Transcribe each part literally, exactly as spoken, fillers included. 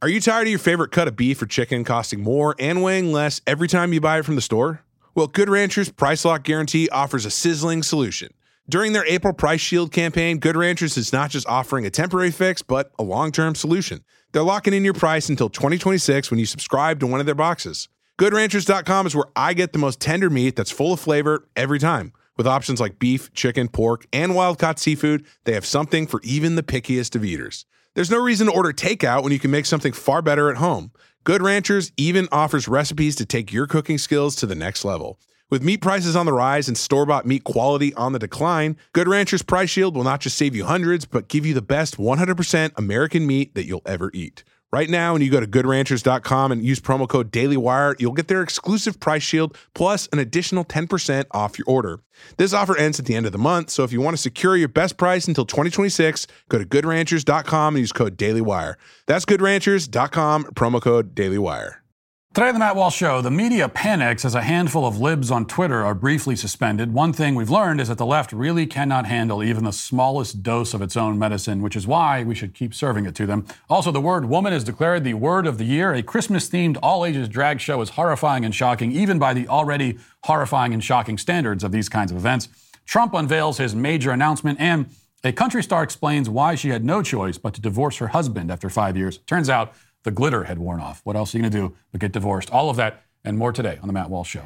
Are you tired of your favorite cut of beef or chicken costing more and weighing less every time you buy it from the store? Well, Good Ranchers Price Lock Guarantee offers a sizzling solution. During their April Price Shield campaign, Good Ranchers is not just offering a temporary fix, but a long-term solution. They're locking in your price until twenty twenty-six when you subscribe to one of their boxes. good ranchers dot com is where I get the most tender meat that's full of flavor every time. With options like beef, chicken, pork, and wild-caught seafood, they have something for even the pickiest of eaters. There's no reason to order takeout when you can make something far better at home. Good Ranchers even offers recipes to take your cooking skills to the next level. With meat prices on the rise and store-bought meat quality on the decline, Good Ranchers Price Shield will not just save you hundreds, but give you the best one hundred percent American meat that you'll ever eat. Right now, when you go to good ranchers dot com and use promo code DailyWire, you'll get their exclusive Price Shield plus an additional ten percent off your order. This offer ends at the end of the month, so if you want to secure your best price until twenty twenty-six, go to good ranchers dot com and use code DailyWire. That's good ranchers dot com, promo code DailyWire. Today on the Matt Walsh Show, the media panics as a handful of libs on Twitter are briefly suspended. One thing we've learned is that the left really cannot handle even the smallest dose of its own medicine, which is why we should keep serving it to them. Also, the word woman is declared the word of the year. A Christmas-themed all-ages drag show is horrifying and shocking, even by the already horrifying and shocking standards of these kinds of events. Trump unveils his major announcement, and a country star explains why she had no choice but to divorce her husband after five years. Turns out, the glitter had worn off. What else are you going to do but get divorced? All of that and more today on The Matt Walsh Show.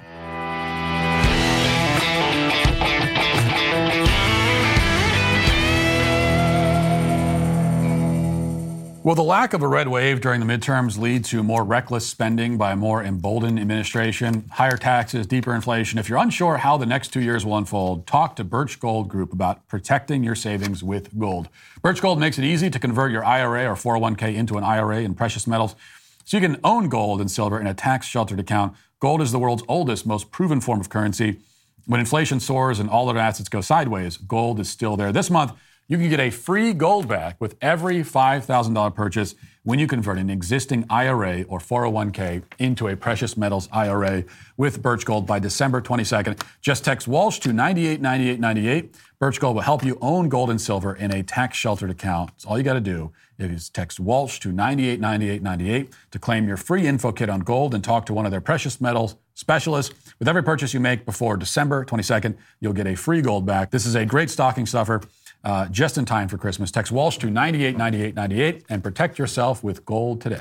Will the lack of a red wave during the midterms lead to more reckless spending by a more emboldened administration, higher taxes, deeper inflation? If you're unsure how the next two years will unfold, talk to Birch Gold Group about protecting your savings with gold. Birch Gold makes it easy to convert your I R A or four oh one k into an I R A in precious metals, so you can own gold and silver in a tax-sheltered account. Gold is the world's oldest, most proven form of currency. When inflation soars and all other assets go sideways, gold is still there. This month, you can get a free gold back with every five thousand dollars purchase when you convert an existing I R A or four oh one k into a precious metals I R A with Birch Gold by December twenty-second. Just text Walsh to nine eight nine eight nine eight. Birch Gold will help you own gold and silver in a tax-sheltered account. So all you got to do is text Walsh to nine eight nine eight nine eight to claim your free info kit on gold and talk to one of their precious metals specialists. With every purchase you make before December twenty-second, you'll get a free gold back. This is a great stocking stuffer. Uh, just in time for Christmas. Text Walsh to nine eight nine eight nine eight and protect yourself with gold today.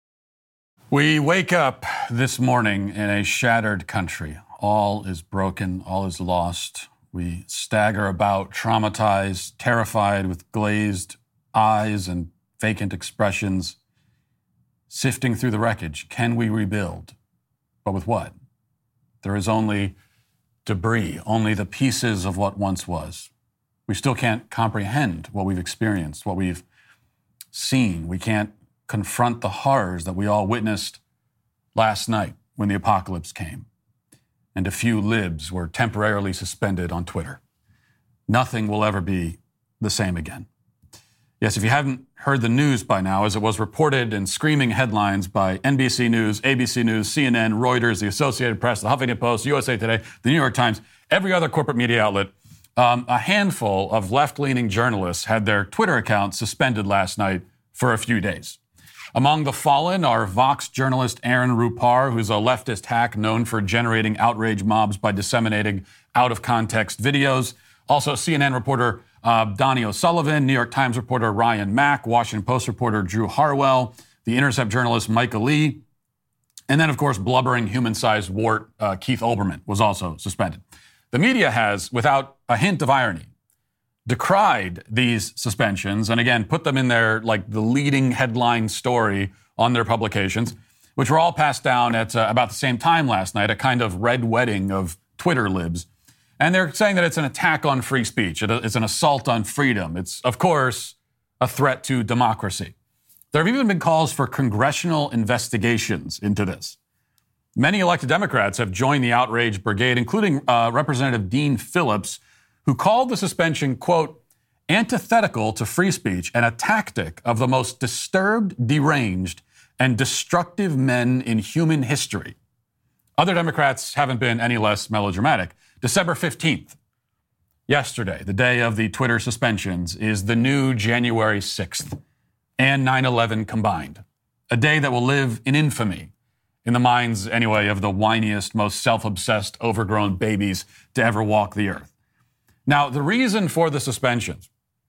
We wake up this morning in a shattered country. All is broken. All is lost. We stagger about, traumatized, terrified, with glazed eyes and vacant expressions, sifting through the wreckage. Can we rebuild? But with what? There is only debris, only the pieces of what once was. We still can't comprehend what we've experienced, what we've seen. We can't confront the horrors that we all witnessed last night when the apocalypse came and a few libs were temporarily suspended on Twitter. Nothing will ever be the same again. Yes, if you haven't heard the news by now, as it was reported in screaming headlines by N B C News, A B C News, C N N, Reuters, the Associated Press, the Huffington Post, U S A Today, the New York Times, every other corporate media outlet, Um, a handful of left-leaning journalists had their Twitter accounts suspended last night for a few days. Among the fallen are Vox journalist Aaron Rupar, who's a leftist hack known for generating outrage mobs by disseminating out-of-context videos. Also, C N N reporter uh, Donnie O'Sullivan, New York Times reporter Ryan Mack, Washington Post reporter Drew Harwell, The Intercept journalist Micah Lee, and then, of course, blubbering human-sized wart uh, Keith Olbermann was also suspended. The media has, without a hint of irony, decried these suspensions and, again, put them in their, like, the leading headline story on their publications, which were all passed down at uh, about the same time last night, a kind of red wedding of Twitter libs. And they're saying that it's an attack on free speech. It's an assault on freedom. It's, of course, a threat to democracy. There have even been calls for congressional investigations into this. Many elected Democrats have joined the outrage brigade, including uh, Representative Dean Phillips, who called the suspension, quote, antithetical to free speech and a tactic of the most disturbed, deranged, and destructive men in human history. Other Democrats haven't been any less melodramatic. December fifteenth, yesterday, the day of the Twitter suspensions, is the new January sixth and nine eleven combined. A day that will live in infamy, in the minds, anyway, of the whiniest, most self-obsessed, overgrown babies to ever walk the earth. Now, the reason for the suspensions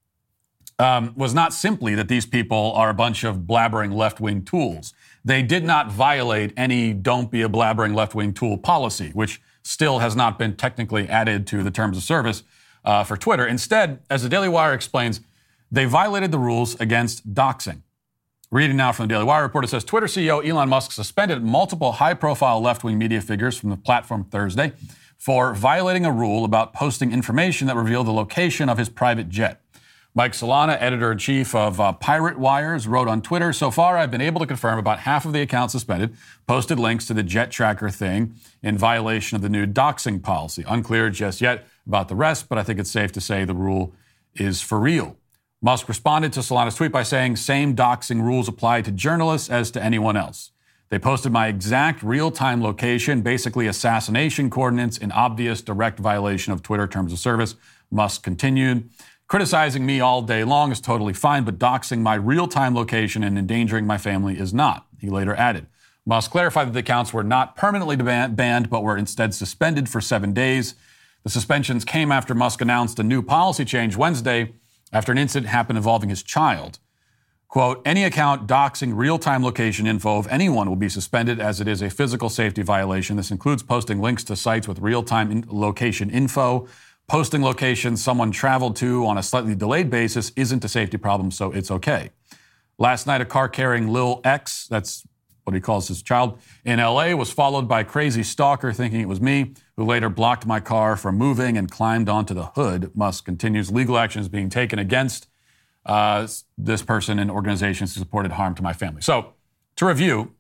um, was not simply that these people are a bunch of blabbering left-wing tools. They did not violate any don't be a blabbering left-wing tool policy, which still has not been technically added to the terms of service uh, for Twitter. Instead, as the Daily Wire explains, they violated the rules against doxing. Reading now from the Daily Wire report, it says Twitter C E O Elon Musk suspended multiple high-profile left-wing media figures from the platform Thursday for violating a rule about posting information that revealed the location of his private jet. Mike Solana, editor-in-chief of uh, Pirate Wires, wrote on Twitter, so far I've been able to confirm about half of the accounts suspended posted links to the jet tracker thing in violation of the new doxing policy. Unclear just yet about the rest, but I think it's safe to say the rule is for real. Musk responded to Solana's tweet by saying same doxing rules apply to journalists as to anyone else. They posted my exact real-time location, basically assassination coordinates, in obvious direct violation of Twitter terms of service. Musk continued, criticizing me all day long is totally fine, but doxing my real-time location and endangering my family is not, he later added. Musk clarified that the accounts were not permanently ban- banned, but were instead suspended for seven days. The suspensions came after Musk announced a new policy change Wednesday after an incident happened involving his child. Quote, any account doxing real-time location info of anyone will be suspended as it is a physical safety violation. This includes posting links to sites with real-time in- location info. Posting locations someone traveled to on a slightly delayed basis isn't a safety problem, so it's okay. Last night, a car carrying Lil X, that's what he calls his child, in L A was followed by a crazy stalker thinking it was me, who later blocked my car from moving and climbed onto the hood. Musk continues, legal action is being taken against uh, this person and organizations who supported harm to my family. So, to review,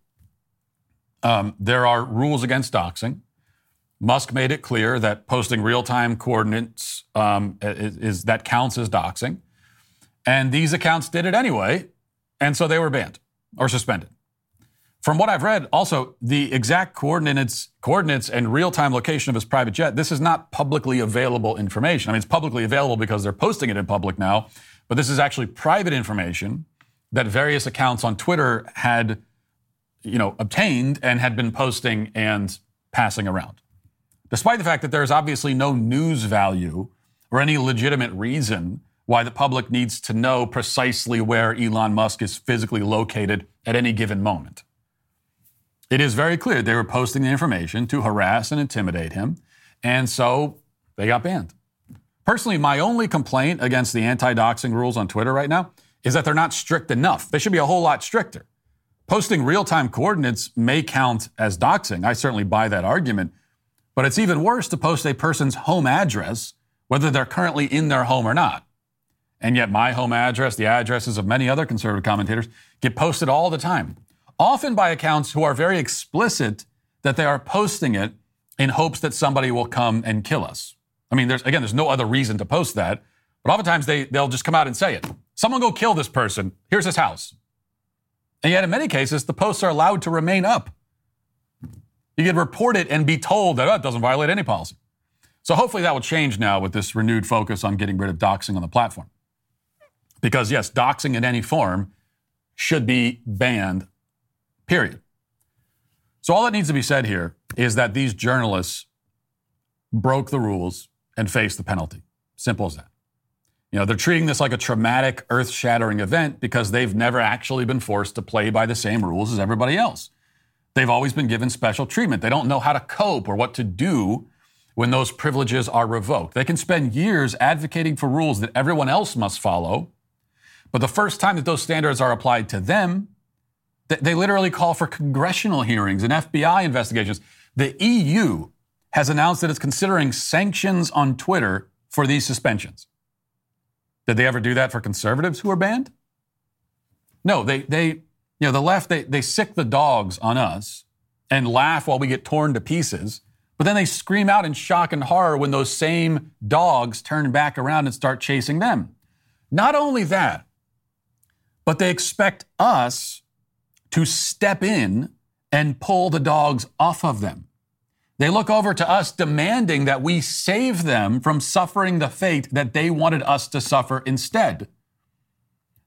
um, there are rules against doxing. Musk made it clear that posting real-time coordinates um, is, is that counts as doxing. And these accounts did it anyway, and so they were banned or suspended. From what I've read, also, the exact coordinates coordinates and real-time location of his private jet, this is not publicly available information. I mean, it's publicly available because they're posting it in public now, but this is actually private information that various accounts on Twitter had, you know, obtained and had been posting and passing around. Despite the fact that there's obviously no news value or any legitimate reason why the public needs to know precisely where Elon Musk is physically located at any given moment. It is very clear they were posting the information to harass and intimidate him, and so they got banned. Personally, my only complaint against the anti-doxing rules on Twitter right now is that they're not strict enough. They should be a whole lot stricter. Posting real-time coordinates may count as doxing. I certainly buy that argument. But it's even worse to post a person's home address, whether they're currently in their home or not. And yet my home address, the addresses of many other conservative commentators, get posted all the time, often by accounts who are very explicit that they are posting it in hopes that somebody will come and kill us. I mean, there's again, there's no other reason to post that, but oftentimes they, they'll just come out and say it. Someone go kill this person. Here's his house. And yet in many cases, the posts are allowed to remain up. You can report it and be told that oh, it doesn't violate any policy. So hopefully that will change now with this renewed focus on getting rid of doxing on the platform. Because yes, doxing in any form should be banned, period. So all that needs to be said here is that these journalists broke the rules and faced the penalty. Simple as that. You know, they're treating this like a traumatic, earth-shattering event because they've never actually been forced to play by the same rules as everybody else. They've always been given special treatment. They don't know how to cope or what to do when those privileges are revoked. They can spend years advocating for rules that everyone else must follow, but the first time that those standards are applied to them, they literally call for congressional hearings and F B I investigations. The E U has announced that it's considering sanctions on Twitter for these suspensions. Did they ever do that for conservatives who are banned? No, they, they, you know, the left, they, they sick the dogs on us and laugh while we get torn to pieces, but then they scream out in shock and horror when those same dogs turn back around and start chasing them. Not only that, but they expect us to step in and pull the dogs off of them. They look over to us demanding that we save them from suffering the fate that they wanted us to suffer instead.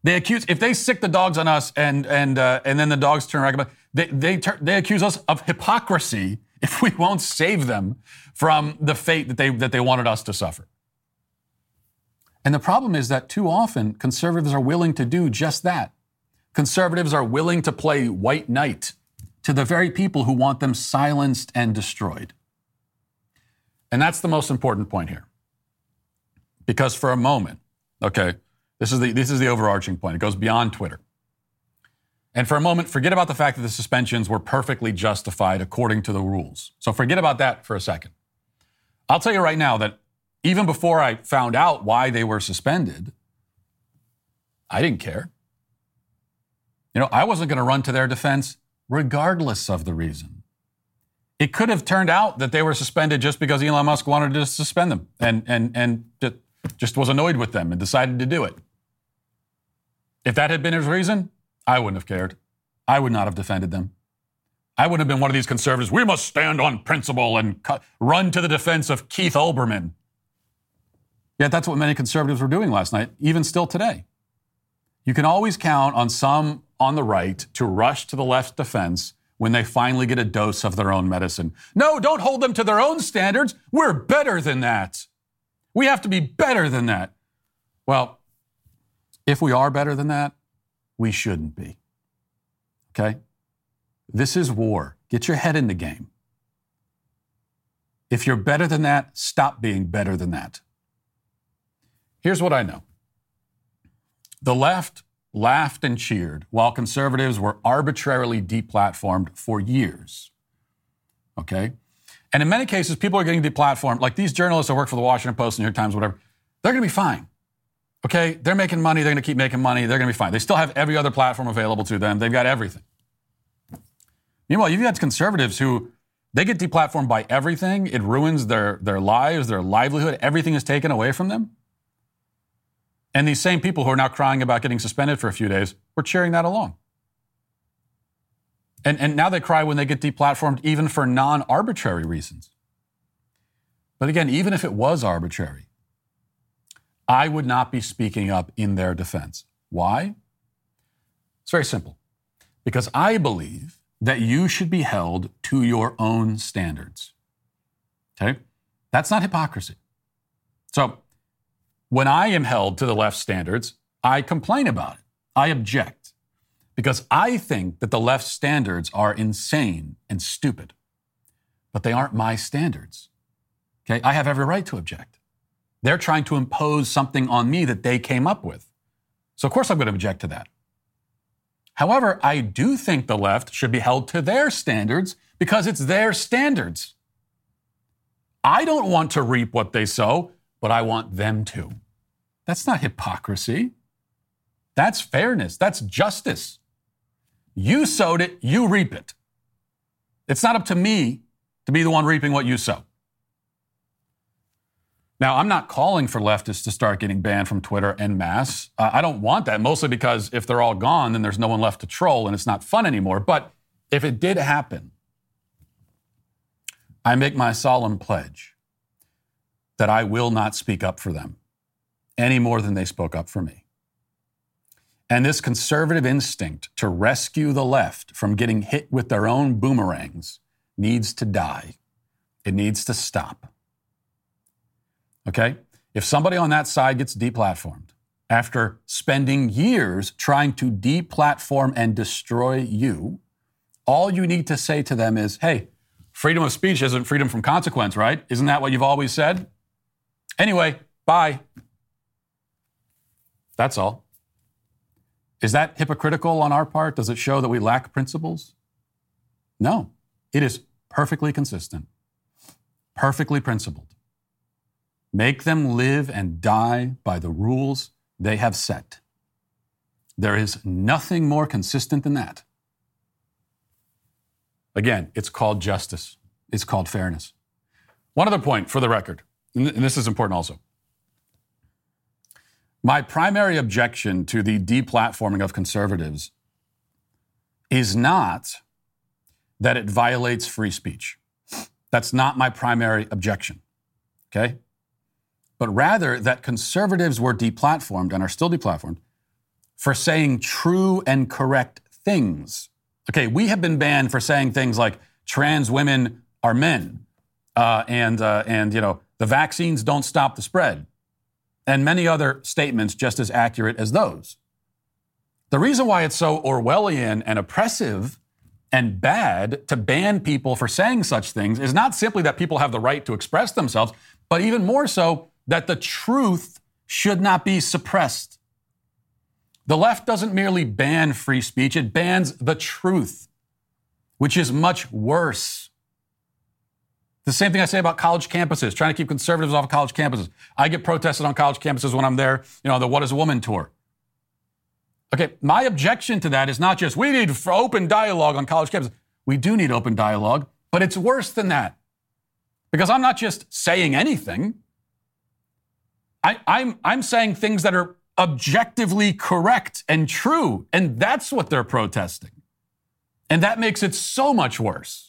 They accuse, if they sick the dogs on us and and uh, and then the dogs turn around, they they tur- they accuse us of hypocrisy if we won't save them from the fate that they that they wanted us to suffer. And the problem is that too often conservatives are willing to do just that. Conservatives are willing to play white knight to the very people who want them silenced and destroyed. And that's the most important point here. Because for a moment, okay, this is the this is the overarching point. It goes beyond Twitter. And for a moment, forget about the fact that the suspensions were perfectly justified according to the rules. So forget about that for a second. I'll tell you right now that even before I found out why they were suspended, I didn't care. You know, I wasn't going to run to their defense regardless of the reason. It could have turned out that they were suspended just because Elon Musk wanted to suspend them and and and just was annoyed with them and decided to do it. If that had been his reason, I wouldn't have cared. I would not have defended them. I wouldn't have been one of these conservatives. We must stand on principle and cu- run to the defense of Keith Olbermann. Yet that's what many conservatives were doing last night, even still today. You can always count on some on the right to rush to the left's defense when they finally get a dose of their own medicine. No, don't hold them to their own standards. We're better than that. We have to be better than that. Well, if we are better than that, we shouldn't be. Okay? This is war. Get your head in the game. If you're better than that, stop being better than that. Here's what I know. The left laughed and cheered while conservatives were arbitrarily deplatformed for years. Okay? And in many cases, people are getting deplatformed. Like these journalists that work for the Washington Post, New York Times, whatever, they're going to be fine. Okay? They're making money. They're going to keep making money. They're going to be fine. They still have every other platform available to them. They've got everything. Meanwhile, you've got conservatives who, they get deplatformed by everything. It ruins their, their lives, their livelihood. Everything is taken away from them. And these same people who are now crying about getting suspended for a few days were cheering that along. And, and now they cry when they get deplatformed even for non-arbitrary reasons. But again, even if it was arbitrary, I would not be speaking up in their defense. Why? It's very simple. Because I believe that you should be held to your own standards. Okay? That's not hypocrisy. So, when I am held to the left's standards, I complain about it. I object. Because I think that the left's standards are insane and stupid. But they aren't my standards. Okay? I have every right to object. They're trying to impose something on me that they came up with. So of course I'm going to object to that. However, I do think the left should be held to their standards because it's their standards. I don't want to reap what they sow, but I want them to. That's not hypocrisy. That's fairness. That's justice. You sowed it, you reap it. It's not up to me to be the one reaping what you sow. Now, I'm not calling for leftists to start getting banned from Twitter en masse. Uh, I don't want that, mostly because if they're all gone, then there's no one left to troll and it's not fun anymore. But if it did happen, I make my solemn pledge that I will not speak up for them any more than they spoke up for me. And this conservative instinct to rescue the left from getting hit with their own boomerangs needs to die. It needs to stop. Okay? If somebody on that side gets deplatformed after spending years trying to deplatform and destroy you, all you need to say to them is, hey, freedom of speech isn't freedom from consequence, right? Isn't that what you've always said? Anyway, bye. That's all. Is that hypocritical on our part? Does it show that we lack principles? No. It is perfectly consistent, perfectly principled. Make them live and die by the rules they have set. There is nothing more consistent than that. Again, it's called justice. It's called fairness. One other point for the record, and this is important also. My primary objection to the deplatforming of conservatives is not that it violates free speech. That's not my primary objection, okay? But rather that conservatives were deplatformed and are still deplatformed for saying true and correct things. Okay, we have been banned for saying things like trans women are men, uh, and uh, and you know the vaccines don't stop the spread, and many other statements just as accurate as those. The reason why it's so Orwellian and oppressive and bad to ban people for saying such things is not simply that people have the right to express themselves, but even more so that the truth should not be suppressed. The left doesn't merely ban free speech, it bans the truth, which is much worse. The same thing I say about college campuses, trying to keep conservatives off of college campuses. I get protested on college campuses when I'm there, you know, the What is a Woman tour. Okay, my objection to that is not just we need open dialogue on college campuses. We do need open dialogue, but it's worse than that. Because I'm not just saying anything. I, I'm, I'm saying things that are objectively correct and true, and that's what they're protesting. And that makes it so much worse.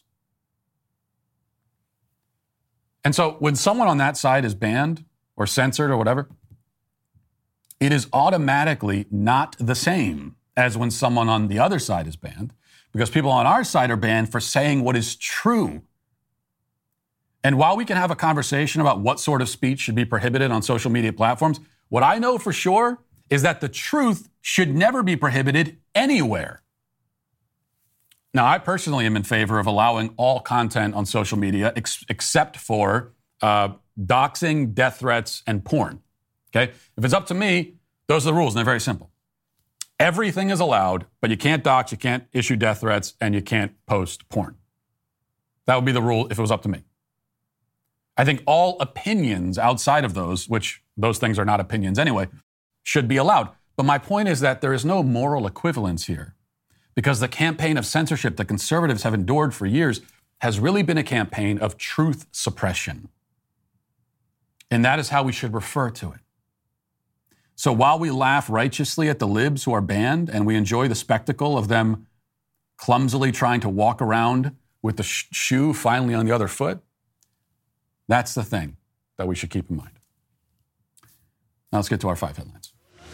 And so when someone on that side is banned or censored or whatever, it is automatically not the same as when someone on the other side is banned, because people on our side are banned for saying what is true. And while we can have a conversation about what sort of speech should be prohibited on social media platforms, what I know for sure is that the truth should never be prohibited anywhere. Now, I personally am in favor of allowing all content on social media ex- except for uh, doxing, death threats, and porn. Okay? If it's up to me, those are the rules, and they're very simple. Everything is allowed, but you can't dox, you can't issue death threats, and you can't post porn. That would be the rule if it was up to me. I think all opinions outside of those, which those things are not opinions anyway, should be allowed. But my point is that there is no moral equivalence here, because the campaign of censorship that conservatives have endured for years has really been a campaign of truth suppression. And that is how we should refer to it. So while we laugh righteously at the libs who are banned and we enjoy the spectacle of them clumsily trying to walk around with the sh- shoe finally on the other foot, that's the thing that we should keep in mind. Now let's get to our five headlines.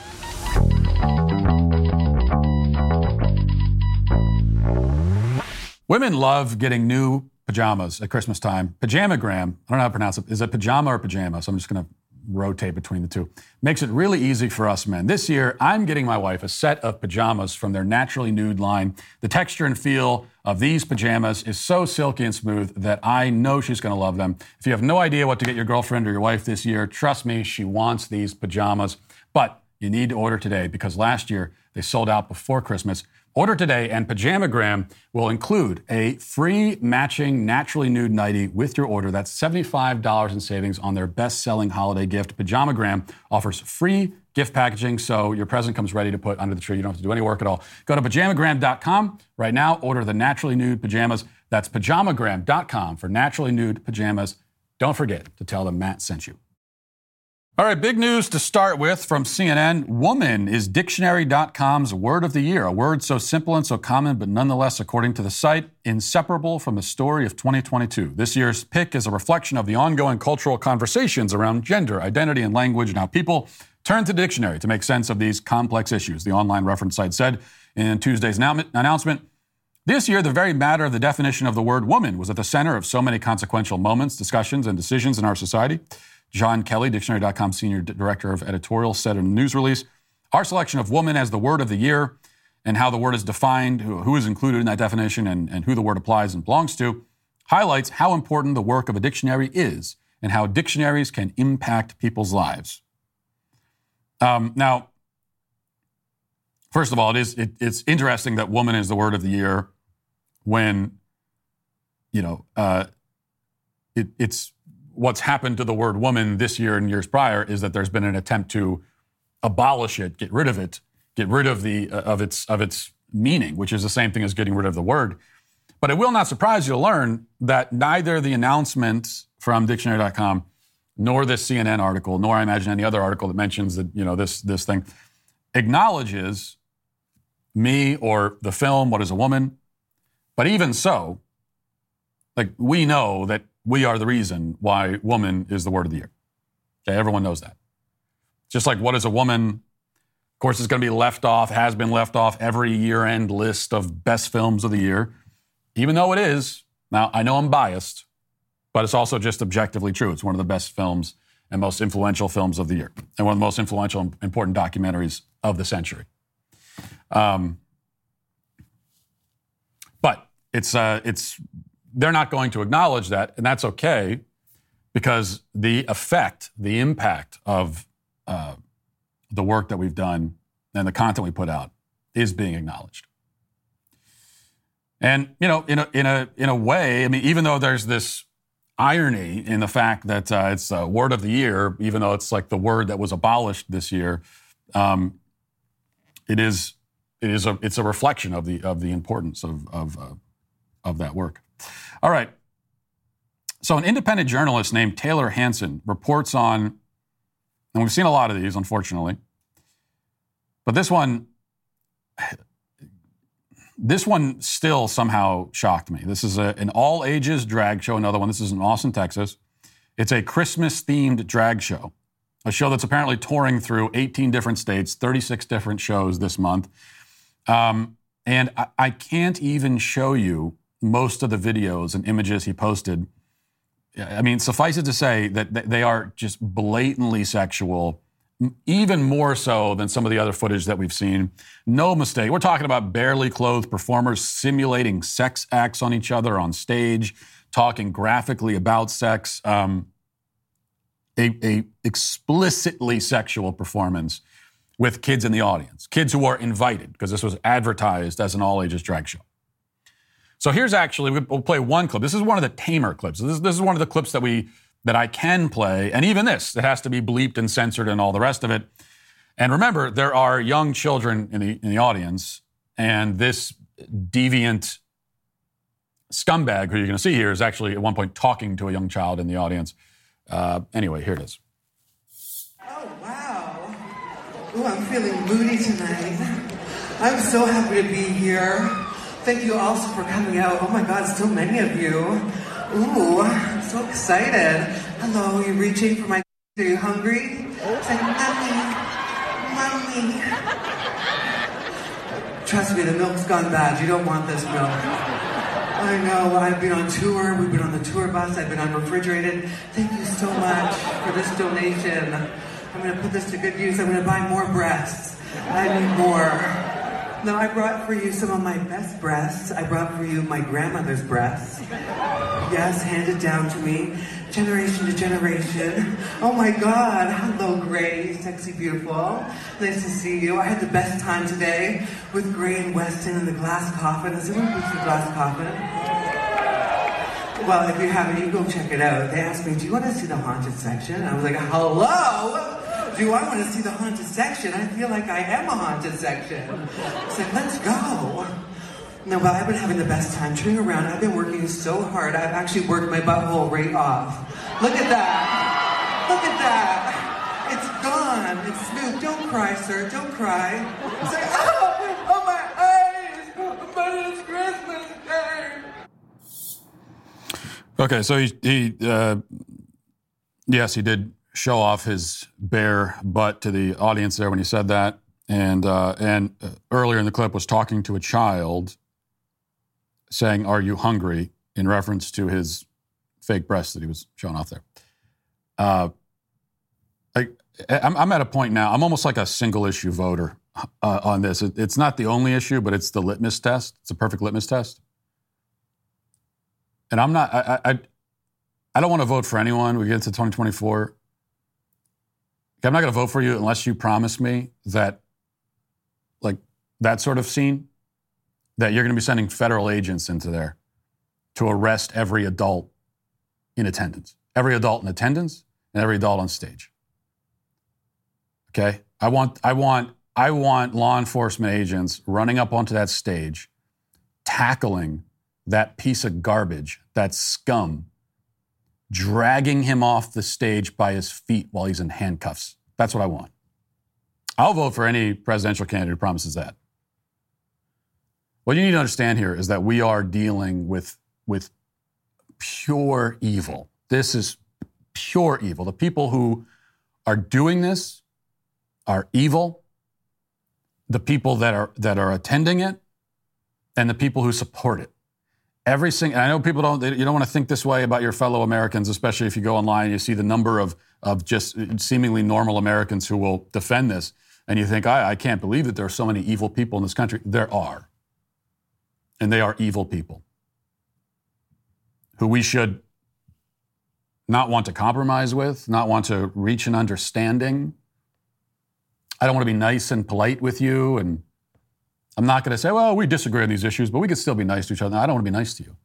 Women love getting new pajamas at Christmas time. Pajamagram, I don't know how to pronounce it. Is it pajama or pajama? So I'm just going to rotate between the two. Makes it really easy for us men. This year, I'm getting my wife a set of pajamas from their Naturally Nude line. The texture and feel of these pajamas is so silky and smooth that I know she's going to love them. If you have no idea what to get your girlfriend or your wife this year, trust me, she wants these pajamas. But you need to order today because last year they sold out before Christmas. Order today, and Pajamagram will include a free matching Naturally Nude nightie with your order. That's seventy-five dollars in savings on their best-selling holiday gift. Pajamagram offers free gift packaging, so your present comes ready to put under the tree. You don't have to do any work at all. Go to pajamagram dot com right now. Order the Naturally Nude pajamas. That's pajamagram dot com for Naturally Nude pajamas. Don't forget to tell them Matt sent you. All right, big news to start with from C N N. Woman is dictionary dot com's word of the year, a word so simple and so common, but nonetheless, according to the site, inseparable from the story of twenty twenty-two. This year's pick is a reflection of the ongoing cultural conversations around gender, identity, and language, and how people turn to the dictionary to make sense of these complex issues. The online reference site said in Tuesday's announcement, this year, the very matter of the definition of the word woman was at the center of so many consequential moments, discussions, and decisions in our society. John Kelly, dictionary dot com Senior Director of Editorial, said in a news release, our selection of woman as the word of the year and how the word is defined, who, who is included in that definition, and, and who the word applies and belongs to, highlights how important the work of a dictionary is and how dictionaries can impact people's lives. Um, now, first of all, it is it, it's interesting that woman is the word of the year when, you know, uh, it, it's what's happened to the word woman this year and years prior is that there's been an attempt to abolish it, get rid of it, get rid of the uh, of its of its meaning, which is the same thing as getting rid of the word. But it will not surprise you to learn that neither the announcement from dictionary dot com nor this C N N article, nor I imagine any other article that mentions that, you know, this this thing acknowledges me or the film, What is a Woman? But even so, like, we know that we are the reason why woman is the word of the year. Okay, everyone knows that. Just like What is a Woman course, it's going to be left off, has been left off every year-end list of best films of the year, even though it is. Now, I know I'm biased, but it's also just objectively true. It's one of the best films and most influential films of the year, and one of the most influential and important documentaries of the century. Um, but it's uh, it's they're not going to acknowledge that, and that's okay, because the effect, the impact of uh, the work that we've done and the content we put out is being acknowledged. And, you know, in a, in a, in a way, I mean, even though there's this irony in the fact that uh, it's a word of the year, even though it's like the word that was abolished this year, um, it is, it is a, it's a reflection of the, of the importance of, of, uh, of that work. All right. So an independent journalist named Taylor Hanson reports on, and we've seen a lot of these, unfortunately. But this one, this one still somehow shocked me. This is a, an all-ages drag show, another one. This is in Austin, Texas. It's a Christmas-themed drag show, a show that's apparently touring through eighteen different states, thirty-six different shows this month. Um, and I, I can't even show you most of the videos and images he posted. I mean, suffice it to say that they are just blatantly sexual, even more so than some of the other footage that we've seen. No mistake. We're talking about barely clothed performers simulating sex acts on each other on stage, talking graphically about sex. Um, a, a explicitly sexual performance with kids in the audience, kids who are invited, because this was advertised as an all-ages drag show. So here's actually, we'll play one clip. This is one of the tamer clips. This is, this is one of the clips that we that I can play. And even this, it has to be bleeped and censored and all the rest of it. And remember, there are young children in the in the audience. And this deviant scumbag who you're going to see here is actually at one point talking to a young child in the audience. Uh, anyway, here it is. Oh, wow. Oh, I'm feeling moody tonight. I'm so happy to be here. Thank you also for coming out. Oh my God, so many of you. Ooh, I'm so excited. Hello, are you reaching for my... Are you hungry? Say, mommy, mommy. Trust me, the milk's gone bad. You don't want this milk. I know, I've been on tour. We've been on the tour bus. I've been unrefrigerated. Thank you so much for this donation. I'm going to put this to good use. I'm going to buy more breasts. I need more. Now, I brought for you some of my best breasts. I brought for you my grandmother's breasts. Yes, handed down to me, generation to generation. Oh my God, hello Gray, sexy, beautiful. Nice to see you. I had the best time today with Gray and Weston in the glass coffin. Has anyone been to the glass coffin? Well, if you haven't, you go check it out. They asked me, do you want to see the haunted section? I was like, hello? Do I want to see the haunted section? I feel like I am a haunted section. I was like, let's go. No, but I've been having the best time turning around. I've been working so hard. I've actually worked my butthole right off. Look at that. Look at that. It's gone. It's smooth. Don't cry, sir. Don't cry. It's like, oh, oh my eyes. But it's Christmas Day. Okay, so he, he uh, yes, he did show off his bare butt to the audience there when he said that. And uh, and uh, earlier in the clip was talking to a child saying, are you hungry, in reference to his fake breasts that he was showing off there. Uh, I, I'm, I'm at a point now, I'm almost like a single issue voter uh, on this. It, it's not the only issue, but it's the litmus test. It's a perfect litmus test. And I'm not, I, I, I don't want to vote for anyone. We get to twenty twenty-four. I'm not going to vote for you unless you promise me that, like, that sort of scene, that you're going to be sending federal agents into there to arrest every adult in attendance. Every adult in attendance and every adult on stage. Okay? I want, I want, I want law enforcement agents running up onto that stage, tackling that piece of garbage, that scum, dragging him off the stage by his feet while he's in handcuffs. That's what I want. I'll vote for any presidential candidate who promises that. What you need to understand here is that we are dealing with, with pure evil. This is pure evil. The people who are doing this are evil. the people that are that are attending it and the people who support it. Every single, I know people don't, they, you don't want to think this way about your fellow Americans, especially if you go online and you see the number of, of just seemingly normal Americans who will defend this. And you think, I, I can't believe that there are so many evil people in this country. There are. And they are evil people who we should not want to compromise with, not want to reach an understanding. I don't want to be nice and polite with you, and I'm not going to say, well, we disagree on these issues, but we can still be nice to each other. No, I don't want to be nice to you.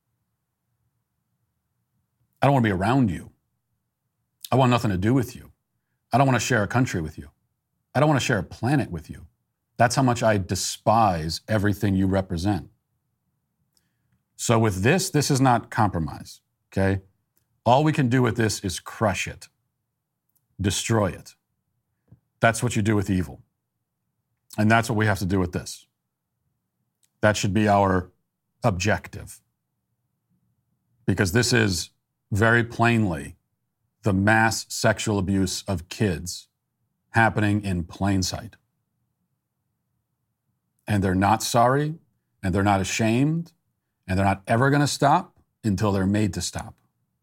I don't want to be around you. I want nothing to do with you. I don't want to share a country with you. I don't want to share a planet with you. That's how much I despise everything you represent. So with this, this is not compromise, okay? All we can do with this is crush it, destroy it. That's what you do with evil. And that's what we have to do with this. That should be our objective. Because this is very plainly the mass sexual abuse of kids happening in plain sight. And they're not sorry, and they're not ashamed, and they're not ever going to stop until they're made to stop.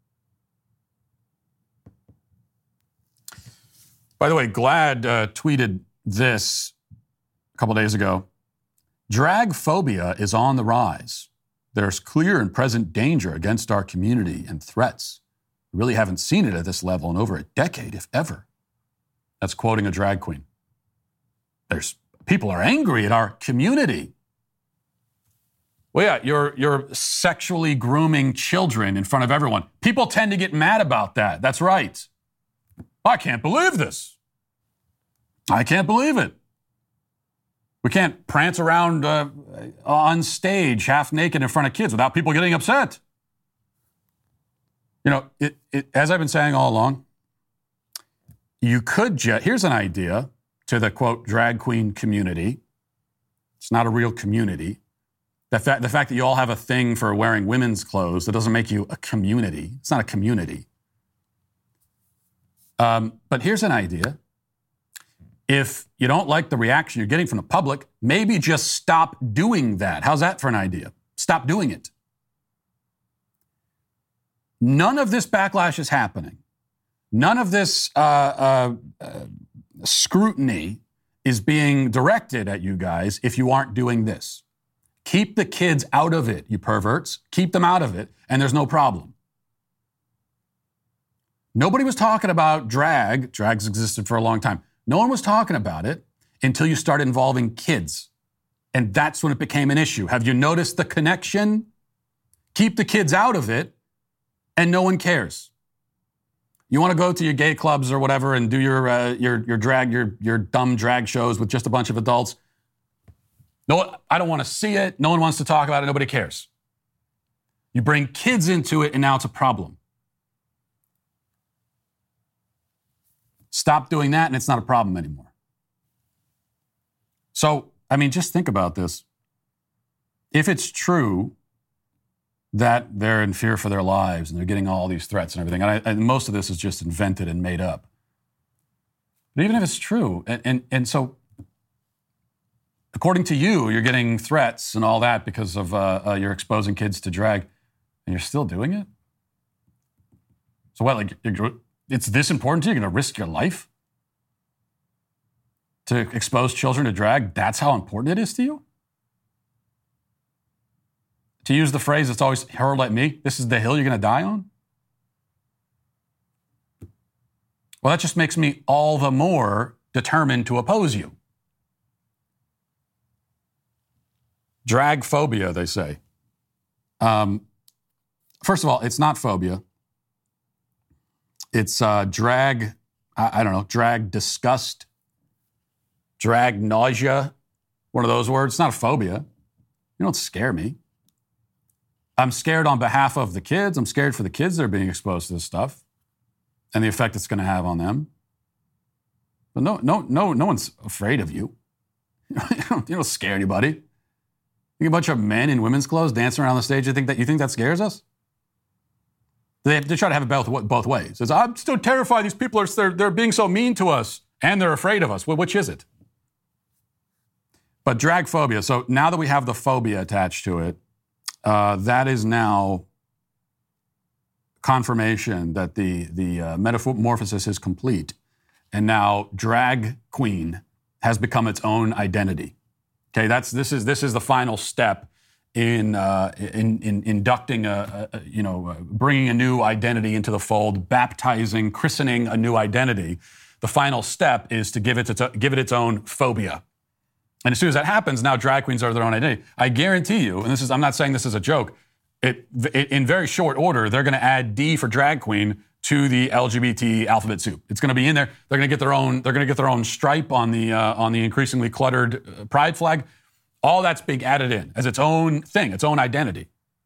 By the way, Glad uh, tweeted this a couple days ago. Drag phobia is on the rise. There's clear and present danger against our community and threats. We really haven't seen it at this level in over a decade, if ever. That's quoting a drag queen. There's people are angry at our community. Well, yeah, you're, you're sexually grooming children in front of everyone. People tend to get mad about that. That's right. I can't believe this. I can't believe it. We can't prance around uh, on stage half naked in front of kids without people getting upset. You know, it, it, as I've been saying all along, you could just, here's an idea to the, quote, drag queen community. It's not a real community. The fact, the fact that you all have a thing for wearing women's clothes, that doesn't make you a community. It's not a community. Um, but here's an idea. If you don't like the reaction you're getting from the public, maybe just stop doing that. How's that for an idea? Stop doing it. None of this backlash is happening. None of this uh, uh, uh, scrutiny is being directed at you guys if you aren't doing this. Keep the kids out of it, you perverts. Keep them out of it, and there's no problem. Nobody was talking about drag. Drag's existed for a long time. No one was talking about it until you started involving kids. And that's when it became an issue. Have you noticed the connection? Keep the kids out of it, and no one cares. You want to go to your gay clubs or whatever and do your uh, your your drag, your your dumb drag shows with just a bunch of adults. No, I don't want to see it. No one wants to talk about it. Nobody cares. You bring kids into it, and now it's a problem. Stop doing that, and it's not a problem anymore. So, I mean, just think about this. If it's true that they're in fear for their lives and they're getting all these threats and everything, and, I, and most of this is just invented and made up. But even if it's true, and, and, and so according to you, you're getting threats and all that because of uh, uh, you're exposing kids to drag, and you're still doing it? So what, like, you're, it's this important to you? You're going to risk your life to expose children to drag? That's how important it is to you? To use the phrase that's always hurled at me, this is the hill you're going to die on? Well, that just makes me all the more determined to oppose you. Drag phobia, they say. Um, first of all, it's not phobia. It's uh, drag, I, I don't know, drag disgust, drag nausea, one of those words. It's not a phobia. You don't scare me. I'm scared on behalf of the kids. I'm scared for the kids that are being exposed to this stuff and the effect it's going to have on them. But no, no, no, no one's afraid of you. You don't, you don't scare anybody. You think a bunch of men in women's clothes dancing around the stage, you think that you think that scares us? They, they try to have it both, both ways. It's, I'm still terrified. These people are they're, they're being so mean to us, and they're afraid of us. Well, which is it? But drag phobia. So now that we have the phobia attached to it, uh, that is now confirmation that the, the uh, metamorphosis is complete. And now drag queen has become its own identity. Okay, that's this is this is the final step in uh, in, in inducting a, a you know uh, bringing a new identity into the fold, baptizing, christening a new identity. The final step is to give it its give it its own phobia. And as soon as that happens, now drag queens are their own identity. I guarantee you, and this is I'm not saying this is a joke. It, it in very short order, they're going to add D for drag queen to the L G B T alphabet soup. It's going to be in there. They're going to get their own. They're going to get their own stripe on the uh, on the increasingly cluttered uh, pride flag. All that's being added in as its own thing, its own identity.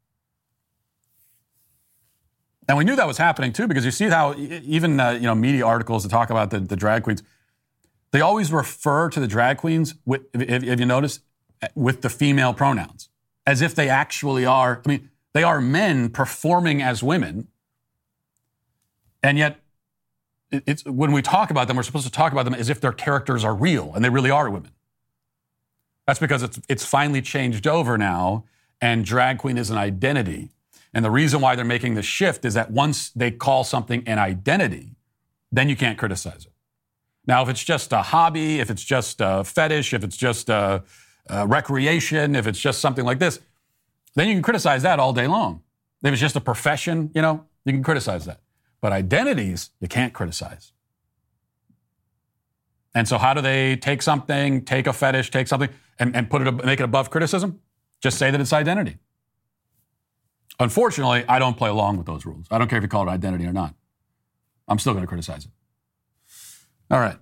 And we knew that was happening too, because you see how even uh, you know media articles that talk about the, the drag queens, they always refer to the drag queens with, if, if you notice, with the female pronouns, as if they actually are. I mean, they are men performing as women. And yet, it's, when we talk about them, we're supposed to talk about them as if their characters are real, and they really are women. That's because it's, it's finally changed over now, and drag queen is an identity. And the reason why they're making the shift is that once they call something an identity, then you can't criticize it. Now, if it's just a hobby, if it's just a fetish, if it's just a, a recreation, if it's just something like this, then you can criticize that all day long. If it's just a profession, you know, you can criticize that. But identities, you can't criticize. And so how do they take something, take a fetish, take something, and, and put it, make it above criticism? Just say that it's identity. Unfortunately, I don't play along with those rules. I don't care if you call it identity or not. I'm still going to criticize it. All right.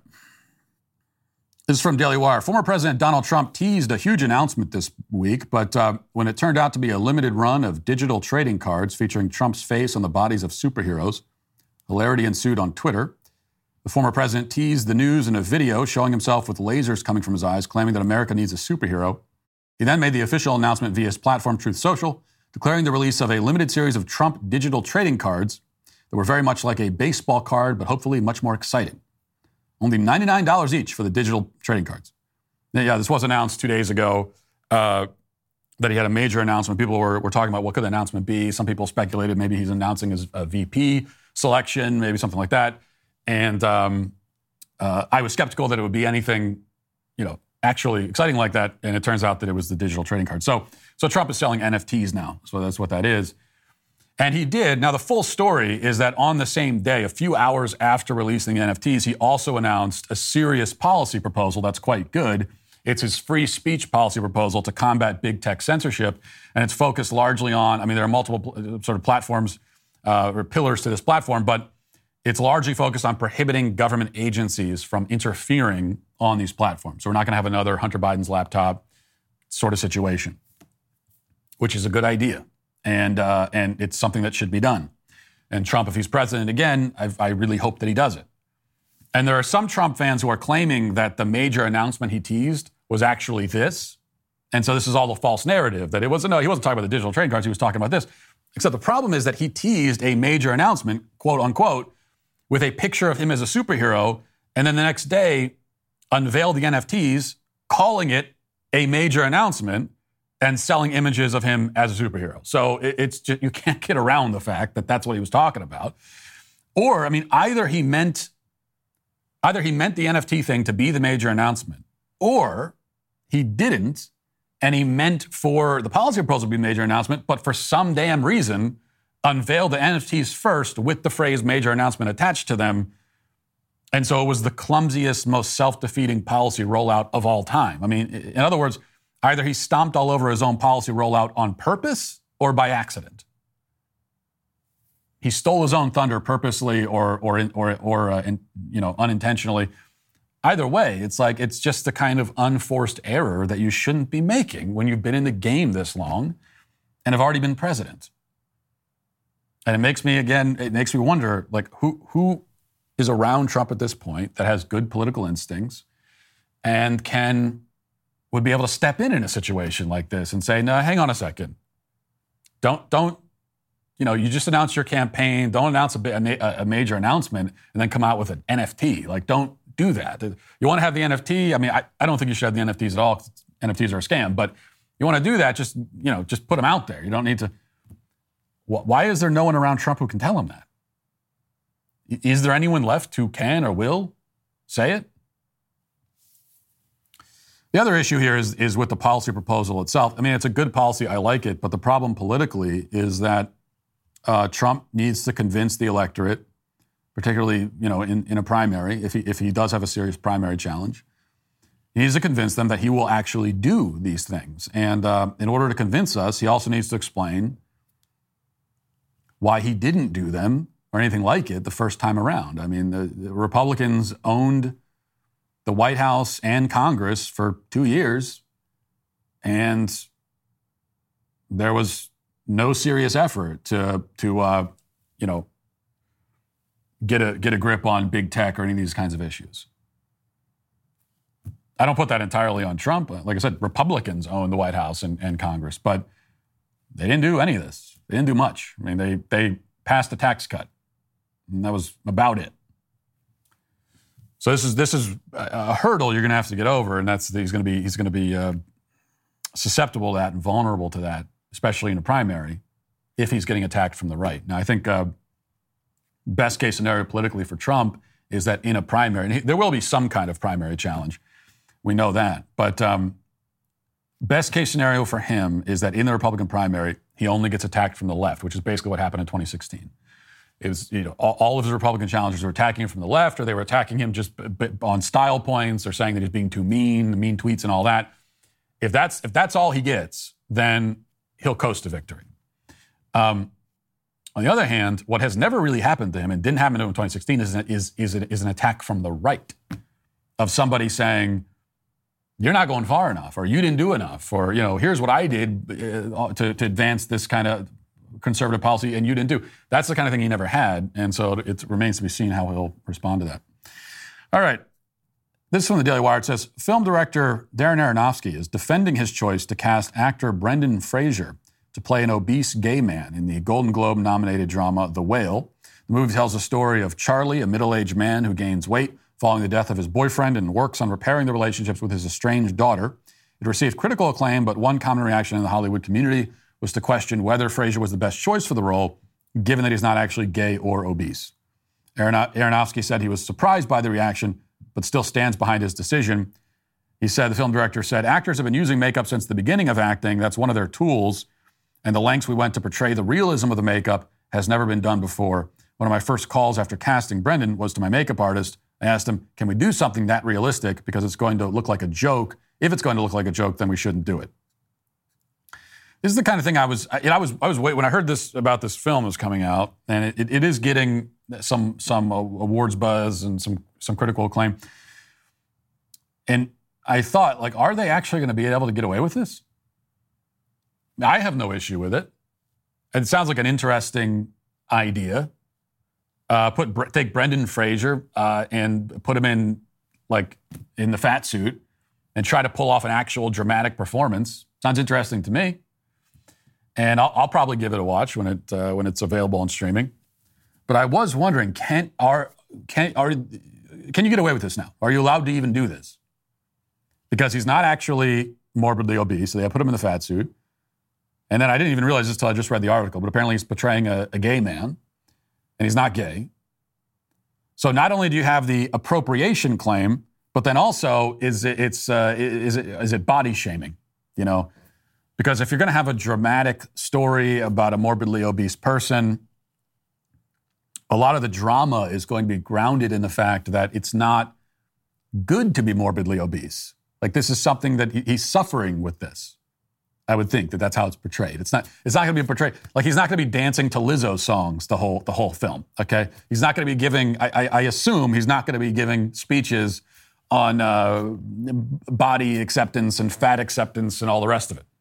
This is from Daily Wire. Former President Donald Trump teased a huge announcement this week, but uh, when it turned out to be a limited run of digital trading cards featuring Trump's face on the bodies of superheroes, hilarity ensued on Twitter. The former president teased the news in a video showing himself with lasers coming from his eyes, claiming that America needs a superhero. He then made the official announcement via his platform, Truth Social, declaring the release of a limited series of Trump digital trading cards that were very much like a baseball card, but hopefully much more exciting. Only ninety-nine dollars each for the digital trading cards. Now, yeah, this was announced two days ago uh, that he had a major announcement. People were, were talking about what could the announcement be. Some people speculated maybe he's announcing his uh, V P selection, maybe something like that. And um, uh, I was skeptical that it would be anything, you know, actually exciting like that. And it turns out that it was the digital trading card. So, so Trump is selling N F Ts now. So that's what that is. And he did. Now, the full story is that on the same day, a few hours after releasing the N F Ts, he also announced a serious policy proposal that's quite good. It's his free speech policy proposal to combat big tech censorship. And it's focused largely on, I mean, there are multiple sort of platforms uh, or pillars to this platform, but it's largely focused on prohibiting government agencies from interfering on these platforms. So we're not going to have another Hunter Biden's laptop sort of situation, which is a good idea. And uh, and it's something that should be done. And Trump, if he's president again, I've, I really hope that he does it. And there are some Trump fans who are claiming that the major announcement he teased was actually this. And so this is all a false narrative, that it wasn't, no, he wasn't talking about the digital trading cards, he was talking about this. Except the problem is that he teased a major announcement, quote unquote, with a picture of him as a superhero, and then the next day unveiled the N F Ts, calling it a major announcement, and selling images of him as a superhero. So it, it's just, you can't get around the fact that that's what he was talking about. Or, I mean, either he meant, either he meant the N F T thing to be the major announcement, or he didn't, and he meant for the policy proposal to be a major announcement, but for some damn reason, unveiled the N F Ts first with the phrase major announcement attached to them. And so it was the clumsiest, most self-defeating policy rollout of all time. I mean, in other words, either he stomped all over his own policy rollout on purpose or by accident. He stole his own thunder purposely or or or or uh, in, you know unintentionally. Either way, it's like it's just the kind of unforced error that you shouldn't be making when you've been in the game this long and have already been president. And it makes me again, it makes me wonder, like who who is around Trump at this point that has good political instincts and can would be able to step in in a situation like this and say, no, hang on a second. Don't, don't, you know, you just announced your campaign. Don't announce a, a, a major announcement and then come out with an N F T. Like, don't do that. You want to have the N F T? I mean, I, I don't think you should have the N F Ts at all. It's N F Ts are a scam. But you want to do that, just, you know, just put them out there. You don't need to. Why is there no one around Trump who can tell him that? Is there anyone left who can or will say it? The other issue here is, is with the policy proposal itself. I mean, it's a good policy. I like it. But the problem politically is that uh, Trump needs to convince the electorate, particularly, you know, in, in a primary, if he, if he does have a serious primary challenge, he needs to convince them that he will actually do these things. And uh, in order to convince us, he also needs to explain why he didn't do them or anything like it the first time around. I mean, the, the Republicans owned the White House and Congress for two years, and there was no serious effort to, to uh, you know, get a get a grip on big tech or any of these kinds of issues. I don't put that entirely on Trump. Like I said, Republicans own the White House and, and Congress, but they didn't do any of this. They didn't do much. I mean, they they passed a tax cut, and that was about it. So this is this is a hurdle you're going to have to get over, and that's he's going to be he's going to be uh, susceptible to that and vulnerable to that, especially in a primary, if he's getting attacked from the right. Now, I think uh, best case scenario politically for Trump is that in a primary, and he, there will be some kind of primary challenge. We know that, but um, best case scenario for him is that in the Republican primary, he only gets attacked from the left, which is basically what happened in twenty sixteen. It was, you know, all, all of his Republican challengers were attacking him from the left, or they were attacking him just b- b- on style points, or saying that he's being too mean, mean tweets and all that. If that's if that's all he gets, then he'll coast to victory. Um, on the other hand, what has never really happened to him, and didn't happen to him in twenty sixteen, is is is, is an attack from the right of somebody saying, you're not going far enough, or you didn't do enough, or, you know, here's what I did uh, to, to advance this kind of conservative policy and you didn't do. That's the kind of thing he never had, and so it remains to be seen how he'll respond to that. All right. This is from the Daily Wire. It says, film director Darren Aronofsky is defending his choice to cast actor Brendan Fraser to play an obese gay man in the Golden Globe-nominated drama The Whale. The movie tells the story of Charlie, a middle-aged man who gains weight following the death of his boyfriend and works on repairing the relationships with his estranged daughter. It received critical acclaim, but one common reaction in the Hollywood community was to question whether Fraser was the best choice for the role, given that he's not actually gay or obese. Aronofsky said he was surprised by the reaction, but still stands behind his decision. He said, the film director said, actors have been using makeup since the beginning of acting. That's one of their tools. And the lengths we went to portray the realism of the makeup has never been done before. One of my first calls after casting Brendan was to my makeup artist. I asked him, can we do something that realistic? Because it's going to look like a joke. If it's going to look like a joke, then we shouldn't do it. This is the kind of thing I was, you know, I was, I was waiting when I heard this about this film was coming out, and it, it is getting some some awards buzz and some some critical acclaim. And I thought, like, are they actually going to be able to get away with this? I have no issue with it. It sounds like an interesting idea. Uh, put take Brendan Fraser uh, and put him in like in the fat suit and try to pull off an actual dramatic performance. Sounds interesting to me. And I'll, I'll probably give it a watch when it uh, when it's available on streaming. But I was wondering, can are can are can you get away with this now? Are you allowed to even do this? Because he's not actually morbidly obese, so they put him in the fat suit. And then I didn't even realize this until I just read the article, but apparently he's portraying a, a gay man, and he's not gay. So not only do you have the appropriation claim, but then also is it it's uh, is it is it body shaming? You know. Because if you're going to have a dramatic story about a morbidly obese person, a lot of the drama is going to be grounded in the fact that it's not good to be morbidly obese. Like, this is something that he, he's suffering with this. I would think that that's how it's portrayed. It's not. It's not going to be portrayed like he's not going to be dancing to Lizzo songs the whole the whole film. Okay, he's not going to be giving. I, I, I assume he's not going to be giving speeches on uh, body acceptance and fat acceptance and all the rest of it.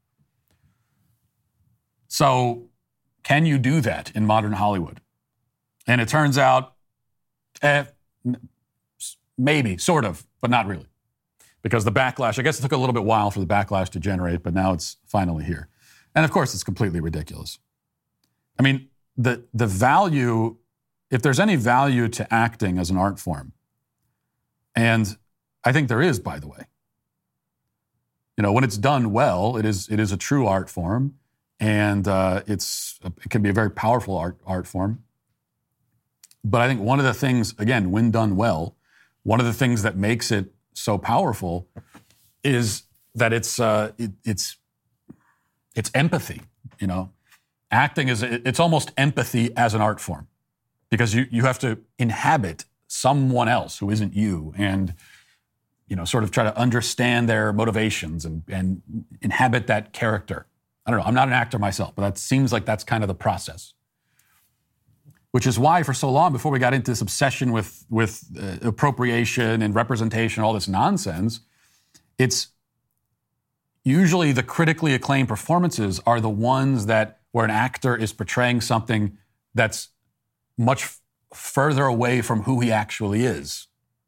So, can you do that in modern Hollywood? And it turns out, eh, maybe, sort of, but not really. Because the backlash, I guess it took a little bit while for the backlash to generate, but now it's finally here. And of course, it's completely ridiculous. I mean, the the value, if there's any value to acting as an art form, and I think there is, by the way, You know, when it's done well, it is it is a true art form, and uh, it's it can be a very powerful art art form. But I think one of the things, again, when done well, one of the things that makes it so powerful is that it's uh, it, it's it's empathy. You know, acting is it's almost empathy as an art form, because you you have to inhabit someone else who isn't you, and you know, sort of try to understand their motivations and, and inhabit that character. I don't know. I'm not an actor myself, but that seems like that's kind of the process. Which is why for so long, before we got into this obsession with, with uh, appropriation and representation, all this nonsense, it's usually the critically acclaimed performances are the ones that where an actor is portraying something that's much f- further away from who he actually is.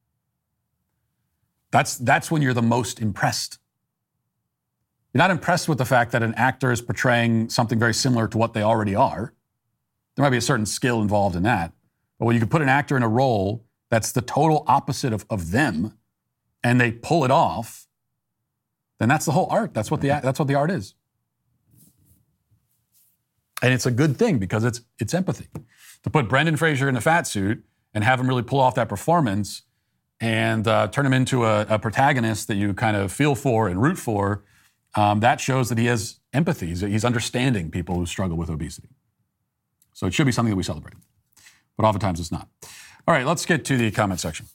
That's, that's when you're the most impressed. You're not impressed with the fact that an actor is portraying something very similar to what they already are. There might be a certain skill involved in that. But when you can put an actor in a role that's the total opposite of, of them, and they pull it off, then that's the whole art. That's what the, that's what the art is. And it's a good thing because it's, it's empathy. To put Brendan Fraser in a fat suit and have him really pull off that performance and uh, turn him into a, a protagonist that you kind of feel for and root for, um, that shows that he has empathy. He's, he's understanding people who struggle with obesity. So it should be something that we celebrate. But oftentimes it's not. All right, let's get to the comment section.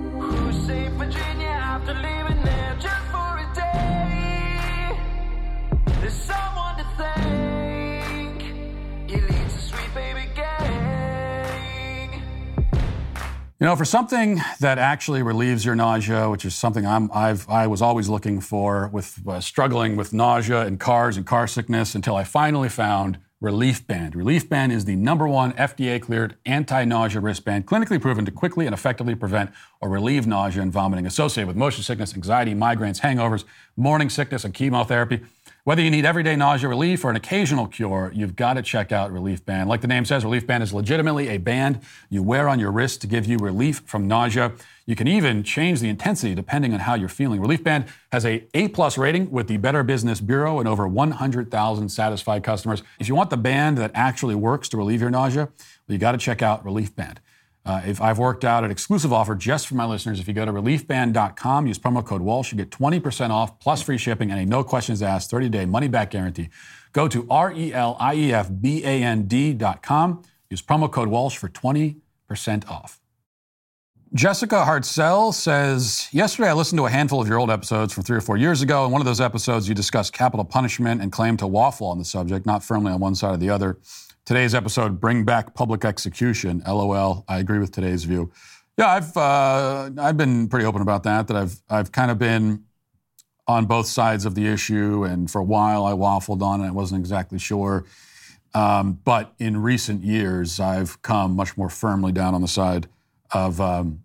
You know, for something that actually relieves your nausea, which is something I'm, I've, I was always looking for with uh, struggling with nausea and cars and car sickness until I finally found Relief Band. Relief Band is the number one F D A-cleared anti-nausea wristband, clinically proven to quickly and effectively prevent or relieve nausea and vomiting associated with motion sickness, anxiety, migraines, hangovers, morning sickness, and chemotherapy. Whether you need everyday nausea relief or an occasional cure, you've got to check out Relief Band. Like the name says, Relief Band is legitimately a band you wear on your wrist to give you relief from nausea. You can even change the intensity depending on how you're feeling. Relief Band has a A-plus rating with the Better Business Bureau and over one hundred thousand satisfied customers. If you want the band that actually works to relieve your nausea, well, you got to check out Relief Band. Uh, if I've worked out an exclusive offer just for my listeners. If you go to relief band dot com, use promo code Walsh, you get twenty percent off plus free shipping and a no questions asked thirty-day money-back guarantee. Go to R E L I E F B A N D dot com, use promo code Walsh for twenty percent off. Jessica Hartzell says, yesterday I listened to a handful of your old episodes from three or four years ago. In one of those episodes, you discussed capital punishment and claimed to waffle on the subject, not firmly on one side or the other. Today's episode, bring back public execution. LOL. I agree with today's view. Yeah, I've uh, I've been pretty open about that. That I've I've kind of been on both sides of the issue, and for a while I waffled on it. I wasn't exactly sure, um, but in recent years I've come much more firmly down on the side of um,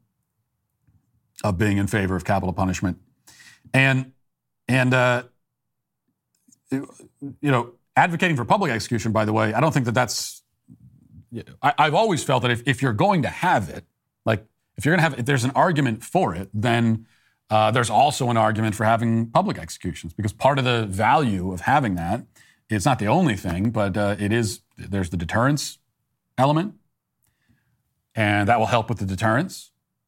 of being in favor of capital punishment, and and uh, you know. Advocating for public execution, by the way, I don't think that that's, I, I've always felt that if, if you're going to have it, like if you're going to have, if there's an argument for it, then uh, there's also an argument for having public executions, because part of the value of having that, it's not the only thing, but uh, it is, there's the deterrence element, and that will help with the deterrence.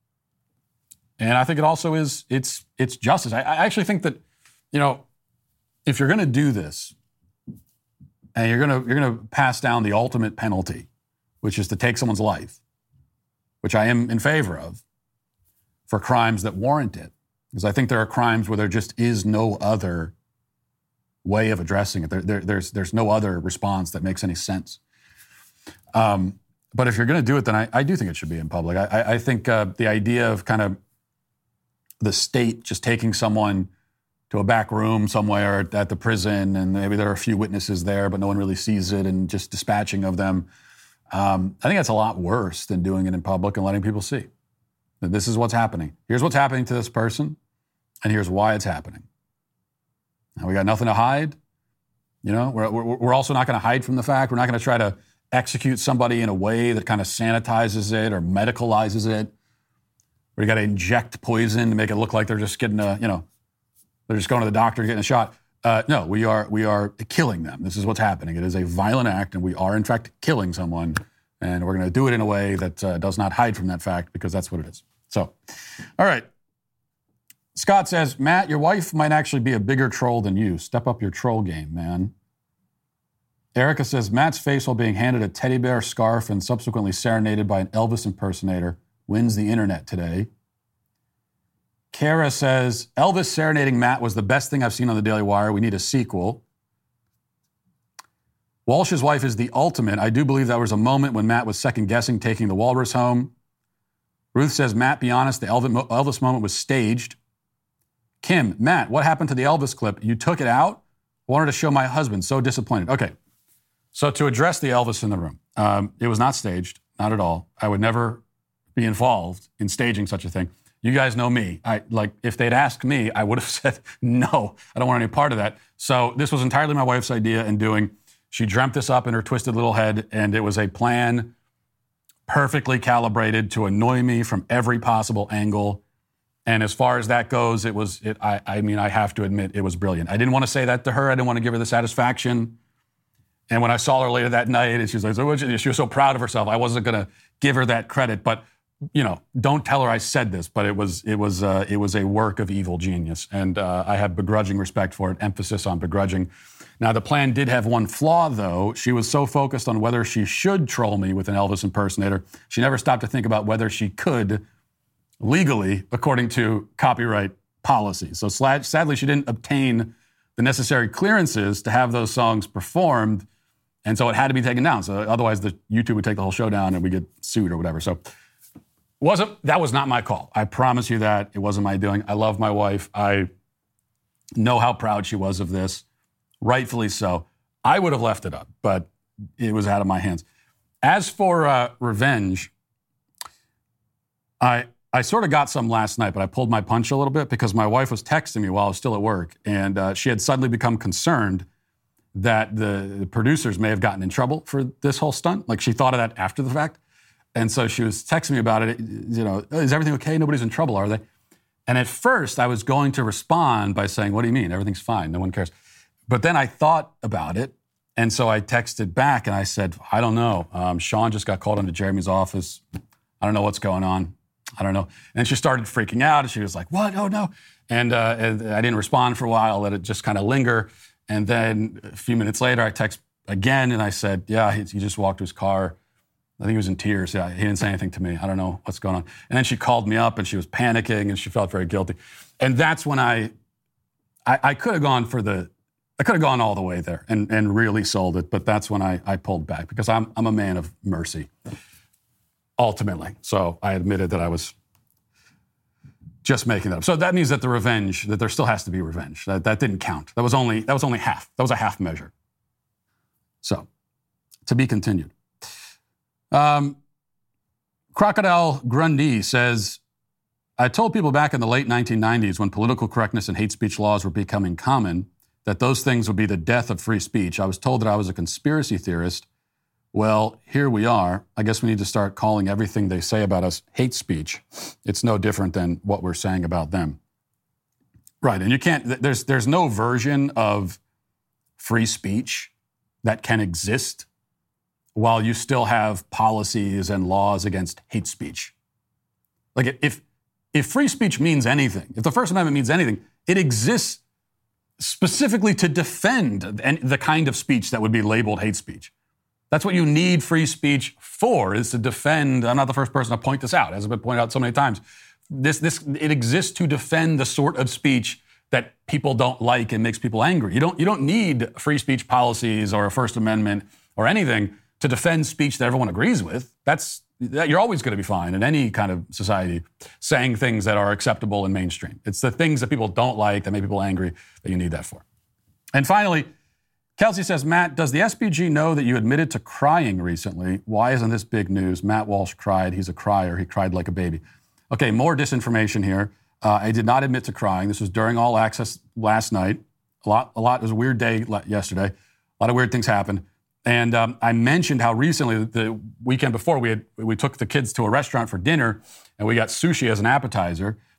And I think it also is, it's, it's justice. I, I actually think that, you know, if you're going to do this, and you're gonna you're gonna pass down the ultimate penalty, which is to take someone's life, which I am in favor of, for crimes that warrant it. Because I think there are crimes where there just is no other way of addressing it. There, there, there's there's no other response that makes any sense. Um, but if you're gonna do it, then I, I do think it should be in public. I, I think uh, the idea of kind of the state just taking someone to a back room somewhere at the prison, and maybe there are a few witnesses there, but no one really sees it, and just dispatching of them. Um, I think that's a lot worse than doing it in public and letting people see that this is what's happening. Here's what's happening to this person, and here's why it's happening. Now, we got nothing to hide. You know, we're, we're, we're also not going to hide from the fact. We're not going to try to execute somebody in a way that kind of sanitizes it or medicalizes it, where you got to inject poison to make it look like they're just getting a, you know, They're just going to the doctor getting a shot. Uh, no, we are we are killing them. This is what's happening. It is a violent act, and we are, in fact, killing someone. And we're going to do it in a way that uh, does not hide from that fact, because that's what it is. So, all right. Scott says, Matt, your wife might actually be a bigger troll than you. Step up your troll game, man. Erica says, Matt's face while being handed a teddy bear scarf and subsequently serenaded by an Elvis impersonator wins the internet today. Kara says, Elvis serenading Matt was the best thing I've seen on the Daily Wire. We need a sequel. Walsh's wife is the ultimate. I do believe that was a moment when Matt was second-guessing taking the walrus home. Ruth says, Matt, be honest, the Elvis moment was staged. Kim, Matt, what happened to the Elvis clip? You took it out? I wanted to show my husband. So disappointed. Okay, so to address the Elvis in the room, um, it was not staged, not at all. I would never be involved in staging such a thing. You guys know me. I like if they'd asked me, I would have said, no, I don't want any part of that. So this was entirely my wife's idea and doing. She dreamt this up in her twisted little head, and it was a plan perfectly calibrated to annoy me from every possible angle. And as far as that goes, it was, it, I, I mean, I have to admit, it was brilliant. I didn't want to say that to her. I didn't want to give her the satisfaction. And when I saw her later that night, and she was like, so she was so proud of herself, I wasn't going to give her that credit. But you know, don't tell her I said this, but it was it was uh, it was a work of evil genius, and uh, I have begrudging respect for it. Emphasis on begrudging. Now, the plan did have one flaw, though. She was so focused on whether she should troll me with an Elvis impersonator, she never stopped to think about whether she could legally, according to copyright policy. So sadly, she didn't obtain the necessary clearances to have those songs performed, and so it had to be taken down. So otherwise, the YouTube would take the whole show down, and we get sued or whatever. So. Wasn't that was not my call. I promise you that. It wasn't my doing. I love my wife. I know how proud she was of this. Rightfully so. I would have left it up, but it was out of my hands. As for uh, revenge, I I sort of got some last night, but I pulled my punch a little bit because my wife was texting me while I was still at work, and uh, she had suddenly become concerned that the, the producers may have gotten in trouble for this whole stunt. Like she thought of that after the fact. And so she was texting me about it, you know, is everything okay? Nobody's in trouble, are they? And at first I was going to respond by saying, what do you mean? Everything's fine. No one cares. But then I thought about it. And so I texted back and I said, I don't know. Um, Sean just got called into Jeremy's office. I don't know what's going on. I don't know. And she started freaking out. And she was like, what? Oh, no. And, uh, and I didn't respond for a while. I let it just kind of linger. And then a few minutes later, I text again and I said, yeah, he, he just walked to his car. I think he was in tears. Yeah, he didn't say anything to me. I don't know what's going on. And then she called me up and she was panicking and she felt very guilty. And that's when I, I, I could have gone for the, I could have gone all the way there and, and really sold it. But that's when I, I pulled back because I'm, I'm a man of mercy, ultimately. So I admitted that I was just making that up. So that means that the revenge, that there still has to be revenge. That, that didn't count. That was only, that was only half. That was a half measure. So to be continued. Um, Crocodile Grundy says, I told people back in the late nineteen nineties when political correctness and hate speech laws were becoming common that those things would be the death of free speech. I was told that I was a conspiracy theorist. Well, here we are. I guess we need to start calling everything they say about us hate speech. It's no different than what we're saying about them. Right, and you can't, there's, there's no version of free speech that can exist while you still have policies and laws against hate speech. Like if if free speech means anything, if the First Amendment means anything, it exists specifically to defend the kind of speech that would be labeled hate speech. That's what you need free speech for, is to defend. I'm not the first person to point this out, as has been pointed out so many times. This this it exists to defend the sort of speech that people don't like and makes people angry. You don't you don't need free speech policies or a First Amendment or anything to defend speech that everyone agrees with. That's that you're always going to be fine in any kind of society saying things that are acceptable and mainstream. It's the things that people don't like that make people angry that you need that for. And finally, Kelsey says, Matt, does the S P G know that you admitted to crying recently? Why isn't this big news? Matt Walsh cried. He's a crier. He cried like a baby. Okay, more disinformation here. Uh, I did not admit to crying. This was during All Access last night. A lot, a lot. It was a weird day yesterday. A lot of weird things happened. And um, I mentioned how recently, the weekend before, we had we took the kids to a restaurant for dinner, and we got sushi as an appetizer.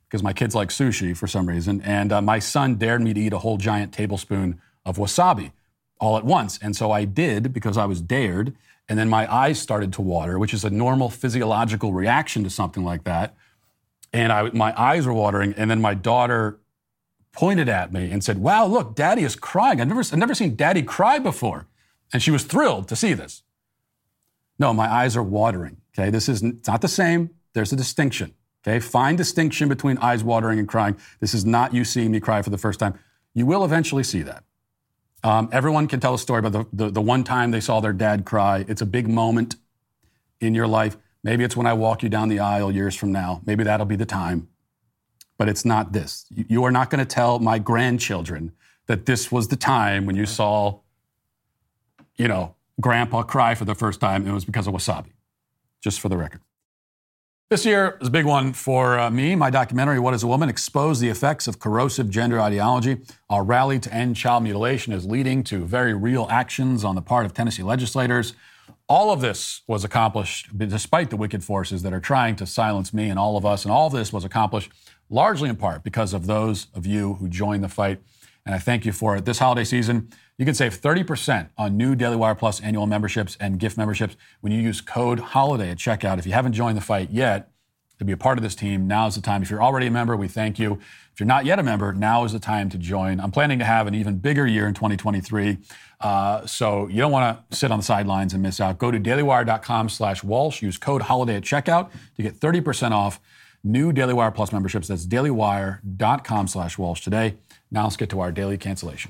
because my kids like sushi for some reason. And uh, my son dared me to eat a whole giant tablespoon of wasabi all at once. And so I did because I was dared. And then my eyes started to water, which is a normal physiological reaction to something like that. And I, my eyes were watering. And then my daughter pointed at me and said, wow, look, Daddy is crying. I've never, I've never seen Daddy cry before. And she was thrilled to see this. No, my eyes are watering, okay? This is it's not the same. There's a distinction, okay? Fine distinction between eyes watering and crying. This is not you seeing me cry for the first time. You will eventually see that. Um, everyone can tell a story about the, the, the one time they saw their dad cry. It's a big moment in your life. Maybe it's when I walk you down the aisle years from now. Maybe that'll be the time. But it's not this. You, you are not going to tell my grandchildren that this was the time when you saw, you know, Grandpa cry for the first time, and it was because of wasabi, just for the record. This year is a big one for uh, me. My documentary, What is a Woman?, exposed the effects of corrosive gender ideology. Our rally to end child mutilation is leading to very real actions on the part of Tennessee legislators. All of this was accomplished despite the wicked forces that are trying to silence me and all of us, and all of this was accomplished largely in part because of those of you who joined the fight, and I thank you for it. This holiday season, you can save thirty percent on new Daily Wire Plus annual memberships and gift memberships when you use code HOLIDAY at checkout. If you haven't joined the fight yet to be a part of this team, now is the time. If you're already a member, we thank you. If you're not yet a member, now is the time to join. I'm planning to have an even bigger year in twenty twenty-three, uh, so you don't want to sit on the sidelines and miss out. Go to dailywire.com slash Walsh. Use code HOLIDAY at checkout to get thirty percent off new Daily Wire Plus memberships. That's dailywire.com slash Walsh today. Now let's get to our daily cancellation.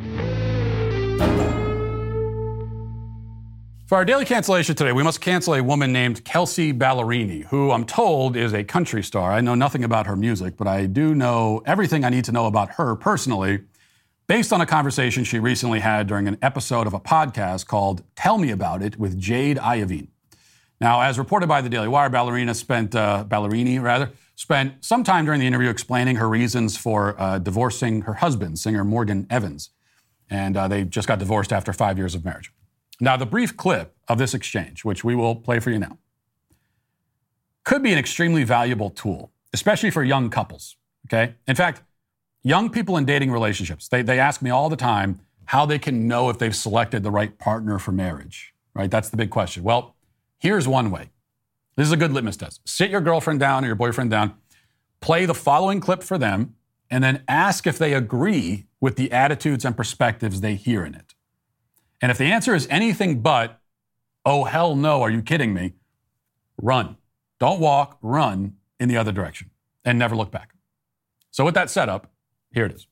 For our daily cancellation today, we must cancel a woman named Kelsea Ballerini, who I'm told is a country star. I know nothing about her music, but I do know everything I need to know about her personally, based on a conversation she recently had during an episode of a podcast called Tell Me About It with Jade Iovine. Now, as reported by the Daily Wire, Ballerina spent, uh, Ballerini rather, spent some time during the interview explaining her reasons for uh, divorcing her husband, singer Morgan Evans. And uh, they just got divorced after five years of marriage. Now, the brief clip of this exchange, which we will play for you now, could be an extremely valuable tool, especially for young couples, okay? In fact, young people in dating relationships, they, they ask me all the time how they can know if they've selected the right partner for marriage, right? That's the big question. Well, here's one way. This is a good litmus test. Sit your girlfriend down or your boyfriend down, play the following clip for them, and then ask if they agree with the attitudes and perspectives they hear in it. And if the answer is anything but, oh, hell no, are you kidding me? Run. Don't walk, run in the other direction and never look back. So with that setup, here it is.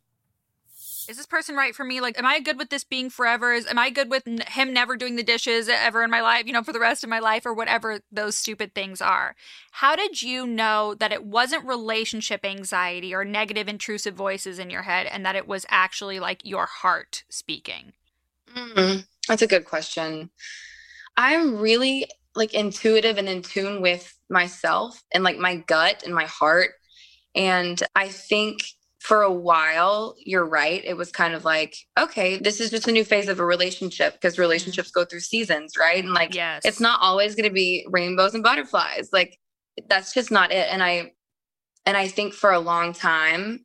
Is this person right for me? Like, am I good with this being forever? Is, am I good with n- him never doing the dishes ever in my life, you know, for the rest of my life or whatever those stupid things are? How did you know that it wasn't relationship anxiety or negative intrusive voices in your head and that it was actually like your heart speaking? Mm-hmm. That's a good question. I'm really like intuitive and in tune with myself and like my gut and my heart. And I think for a while, you're right. It was kind of like, okay, this is just a new phase of a relationship because relationships go through seasons, right? And like, yes. It's not always going to be rainbows and butterflies. Like, that's just not it. And I, and I think for a long time,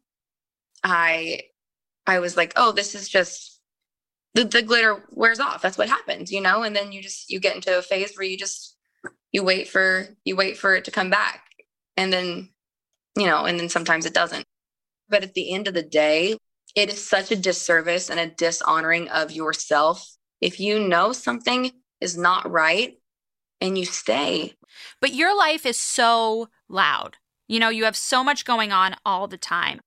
I, I was like, oh, this is just the, the glitter wears off. That's what happens, you know? And then you just, you get into a phase where you just, you wait for, you wait for it to come back. And then, you know, and then sometimes it doesn't. But at the end of the day, it is such a disservice and a dishonoring of yourself if you know something is not right and you stay. But your life is so loud. You know, you have so much going on all the time.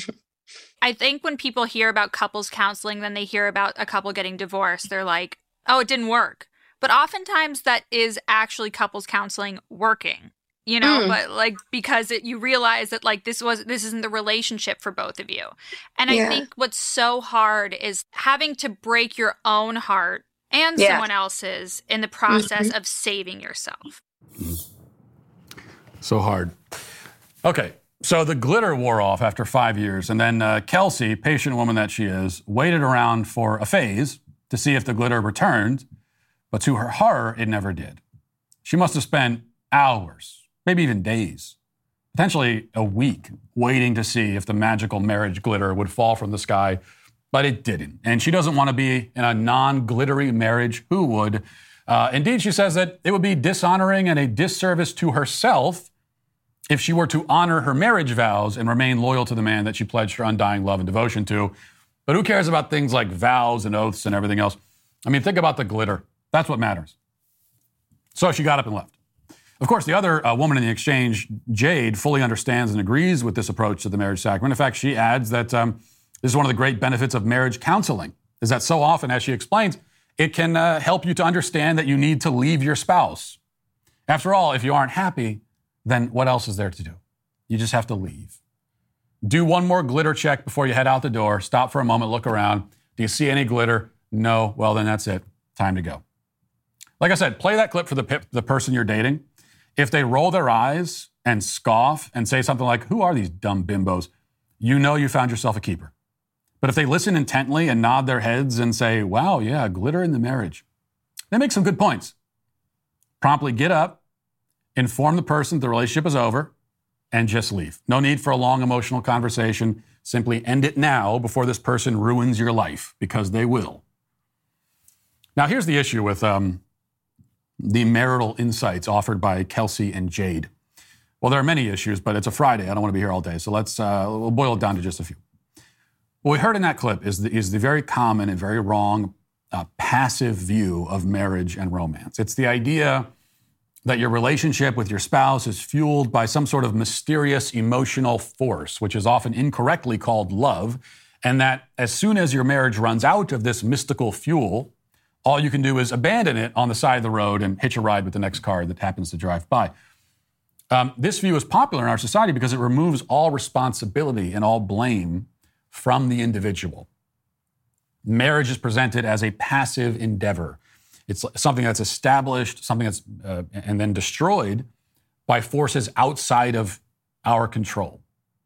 I think when people hear about couples counseling, then they hear about a couple getting divorced, they're like, oh, it didn't work. But oftentimes that is actually couples counseling working. You know, mm. but like, because it, you realize that like this was, this isn't the relationship for both of you. And yeah. I think what's so hard is having to break your own heart and yeah. someone else's in the process mm-hmm. of saving yourself. So hard. Okay. So the glitter wore off after five years. And then uh, Kelsea, patient woman that she is, waited around for a phase to see if the glitter returned. But to her horror, it never did. She must have spent hours, maybe even days, potentially a week, waiting to see if the magical marriage glitter would fall from the sky, but it didn't. And she doesn't want to be in a non-glittery marriage. Who would? Uh, indeed, she says that it would be dishonoring and a disservice to herself if she were to honor her marriage vows and remain loyal to the man that she pledged her undying love and devotion to. But who cares about things like vows and oaths and everything else? I mean, think about the glitter. That's what matters. So she got up and left. Of course, the other uh, woman in the exchange, Jade, fully understands and agrees with this approach to the marriage sacrament. In fact, she adds that um, this is one of the great benefits of marriage counseling, is that so often, as she explains, it can uh, help you to understand that you need to leave your spouse. After all, if you aren't happy, then what else is there to do? You just have to leave. Do one more glitter check before you head out the door. Stop for a moment, look around. Do you see any glitter? No. Well, then that's it. Time to go. Like I said, play that clip for the, the person you're dating. If they roll their eyes and scoff and say something like, who are these dumb bimbos? You know you found yourself a keeper. But if they listen intently and nod their heads and say, wow, yeah, glitter in the marriage, they make some good points. Promptly get up, inform the person the relationship is over, and just leave. No need for a long emotional conversation. Simply end it now before this person ruins your life, because they will. Now, here's the issue with um, the marital insights offered by Kelsey and Jade. Well, there are many issues, but it's a Friday. I don't want to be here all day. So let's uh, we'll boil it down to just a few. What we heard in that clip is the, is the very common and very wrong uh, passive view of marriage and romance. It's the idea that your relationship with your spouse is fueled by some sort of mysterious emotional force, which is often incorrectly called love, and that as soon as your marriage runs out of this mystical fuel, all you can do is abandon it on the side of the road and hitch a ride with the next car that happens to drive by. Um, this view is popular in our society because it removes all responsibility and all blame from the individual. Marriage is presented as a passive endeavor. It's something that's established, something that's uh, and then destroyed by forces outside of our control.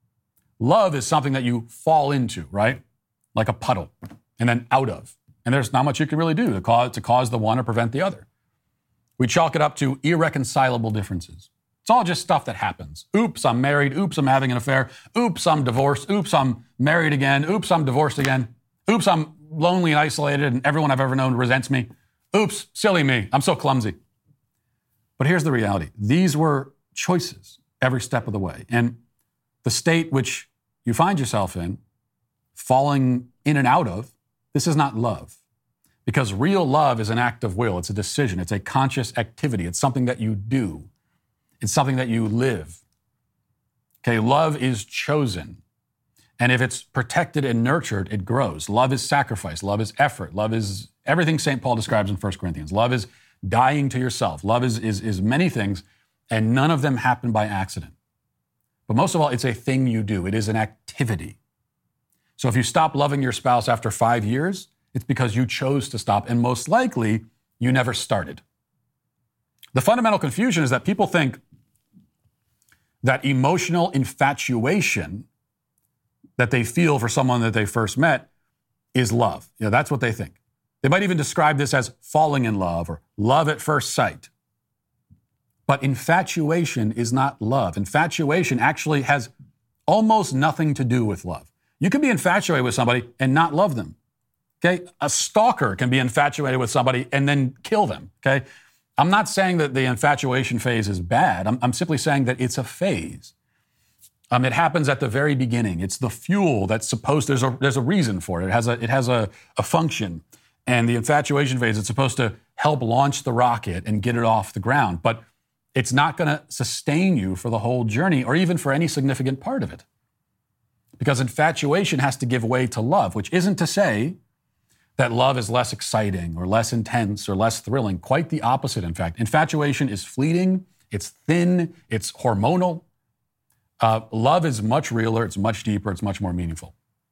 Love is something that you fall into, right? Like a puddle, and then out of. And there's not much you can really do to cause, to cause the one or prevent the other. We chalk it up to irreconcilable differences. It's all just stuff that happens. Oops, I'm married. Oops, I'm having an affair. Oops, I'm divorced. Oops, I'm married again. Oops, I'm divorced again. Oops, I'm lonely and isolated and everyone I've ever known resents me. Oops, silly me. I'm so clumsy. But here's the reality. These were choices every step of the way. And the state which you find yourself in, falling in and out of, this is not love. Because real love is an act of will. It's a decision. It's a conscious activity. It's something that you do. It's something that you live. Okay, love is chosen. And if it's protected and nurtured, it grows. Love is sacrifice. Love is effort. Love is everything Saint Paul describes in First Corinthians. Love is dying to yourself. Love is, is, is many things, and none of them happen by accident. But most of all, it's a thing you do. It is an activity. So if you stop loving your spouse after five years, it's because you chose to stop, and most likely, you never started. The fundamental confusion is that people think that emotional infatuation that they feel for someone that they first met is love. You know, that's what they think. They might even describe this as falling in love or love at first sight. But infatuation is not love. Infatuation actually has almost nothing to do with love. You can be infatuated with somebody and not love them. Okay? A stalker can be infatuated with somebody and then kill them. Okay? I'm not saying that the infatuation phase is bad. I'm, I'm simply saying that it's a phase. Um, it happens at the very beginning. It's the fuel that's supposed, there's a, there's a reason for it. It has a, it has a, a function. And the infatuation phase is supposed to help launch the rocket and get it off the ground. But it's not going to sustain you for the whole journey or even for any significant part of it. Because infatuation has to give way to love, which isn't to say that love is less exciting or less intense or less thrilling. Quite the opposite, in fact. Infatuation is fleeting, it's thin, it's hormonal. Uh, love is much realer, it's much deeper, it's much more meaningful.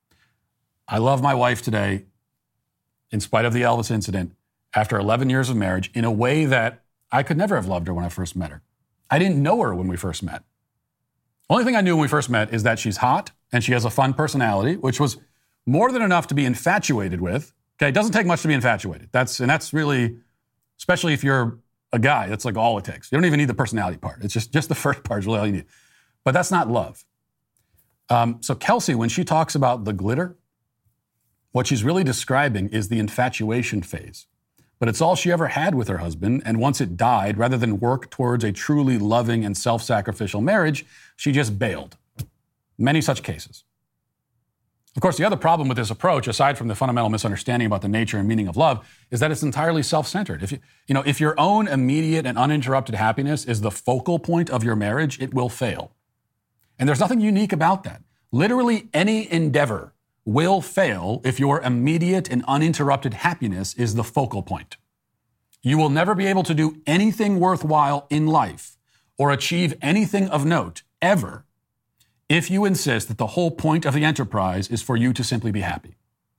I love my wife today, in spite of the Elvis incident, after eleven years of marriage, in a way that I could never have loved her when I first met her. I didn't know her when we first met. Only thing I knew when we first met is that she's hot and she has a fun personality, which was more than enough to be infatuated with. Okay, it doesn't take much to be infatuated. That's and that's really, especially if you're a guy, that's like all it takes. You don't even need the personality part. It's just, just the first part is really all you need. But that's not love. Um, so Kelsey, when she talks about the glitter, what she's really describing is the infatuation phase. But it's all she ever had with her husband, and once it died, rather than work towards a truly loving and self-sacrificial marriage, she just bailed. Many such cases. Of course, the other problem with this approach, aside from the fundamental misunderstanding about the nature and meaning of love, is that it's entirely self-centered. If you, you know, if your own immediate and uninterrupted happiness is the focal point of your marriage, it will fail. And there's nothing unique about that. Literally any endeavor will fail if your immediate and uninterrupted happiness is the focal point. You will never be able to do anything worthwhile in life or achieve anything of note ever if you insist that the whole point of the enterprise is for you to simply be happy.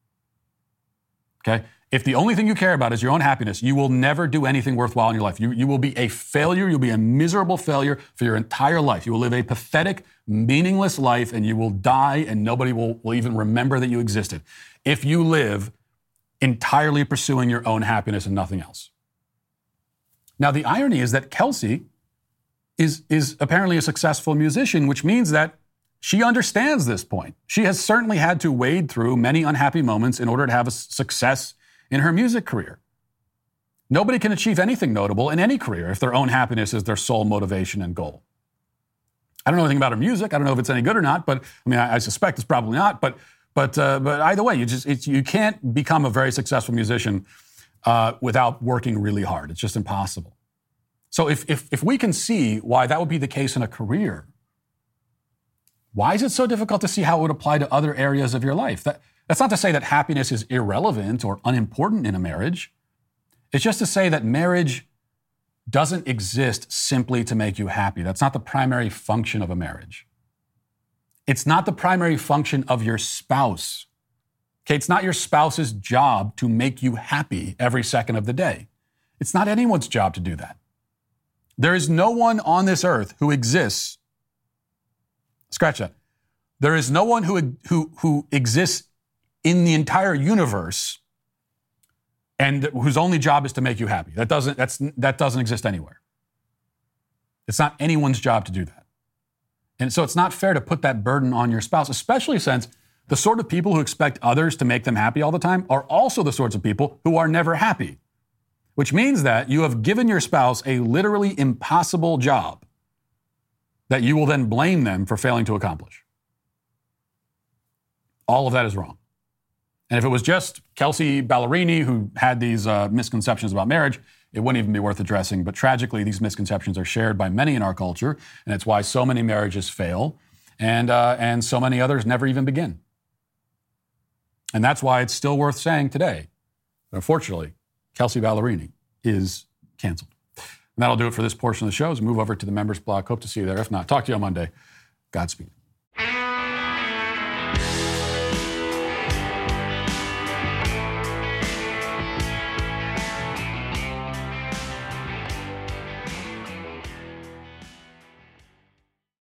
Okay? If the only thing you care about is your own happiness, you will never do anything worthwhile in your life. You, you will be a failure. You'll be a miserable failure for your entire life. You will live a pathetic, meaningless life, and you will die, and nobody will, will even remember that you existed if you live entirely pursuing your own happiness and nothing else. Now, the irony is that Kelsey is, is apparently a successful musician, which means that she understands this point. She has certainly had to wade through many unhappy moments in order to have a success in her music career. Nobody can achieve anything notable in any career if their own happiness is their sole motivation and goal. I don't know anything about her music. I don't know if it's any good or not, but I mean, I, I suspect it's probably not. But but uh, but either way, you just it's, you can't become a very successful musician uh, without working really hard. It's just impossible. So if if if we can see why that would be the case in a career, why is it so difficult to see how it would apply to other areas of your life? That, that's not to say that happiness is irrelevant or unimportant in a marriage. It's just to say that marriage doesn't exist simply to make you happy. That's not the primary function of a marriage. It's not the primary function of your spouse. Okay, it's not your spouse's job to make you happy every second of the day. It's not anyone's job to do that. There is no one on this earth who exists. Scratch that. There is no one who, who, who exists in the entire universe and whose only job is to make you happy. That doesn't, that's, that doesn't exist anywhere. It's not anyone's job to do that. And so it's not fair to put that burden on your spouse, especially since the sort of people who expect others to make them happy all the time are also the sorts of people who are never happy, which means that you have given your spouse a literally impossible job that you will then blame them for failing to accomplish. All of that is wrong. And if it was just Kelsey Ballerini who had these uh, misconceptions about marriage, it wouldn't even be worth addressing. But tragically, these misconceptions are shared by many in our culture, and it's why so many marriages fail, and uh, and so many others never even begin. And that's why it's still worth saying today, unfortunately, Kelsey Ballerini is canceled. And that'll do it for this portion of the show. As we move over to the members block. Hope to see you there. If not, talk to you on Monday. Godspeed.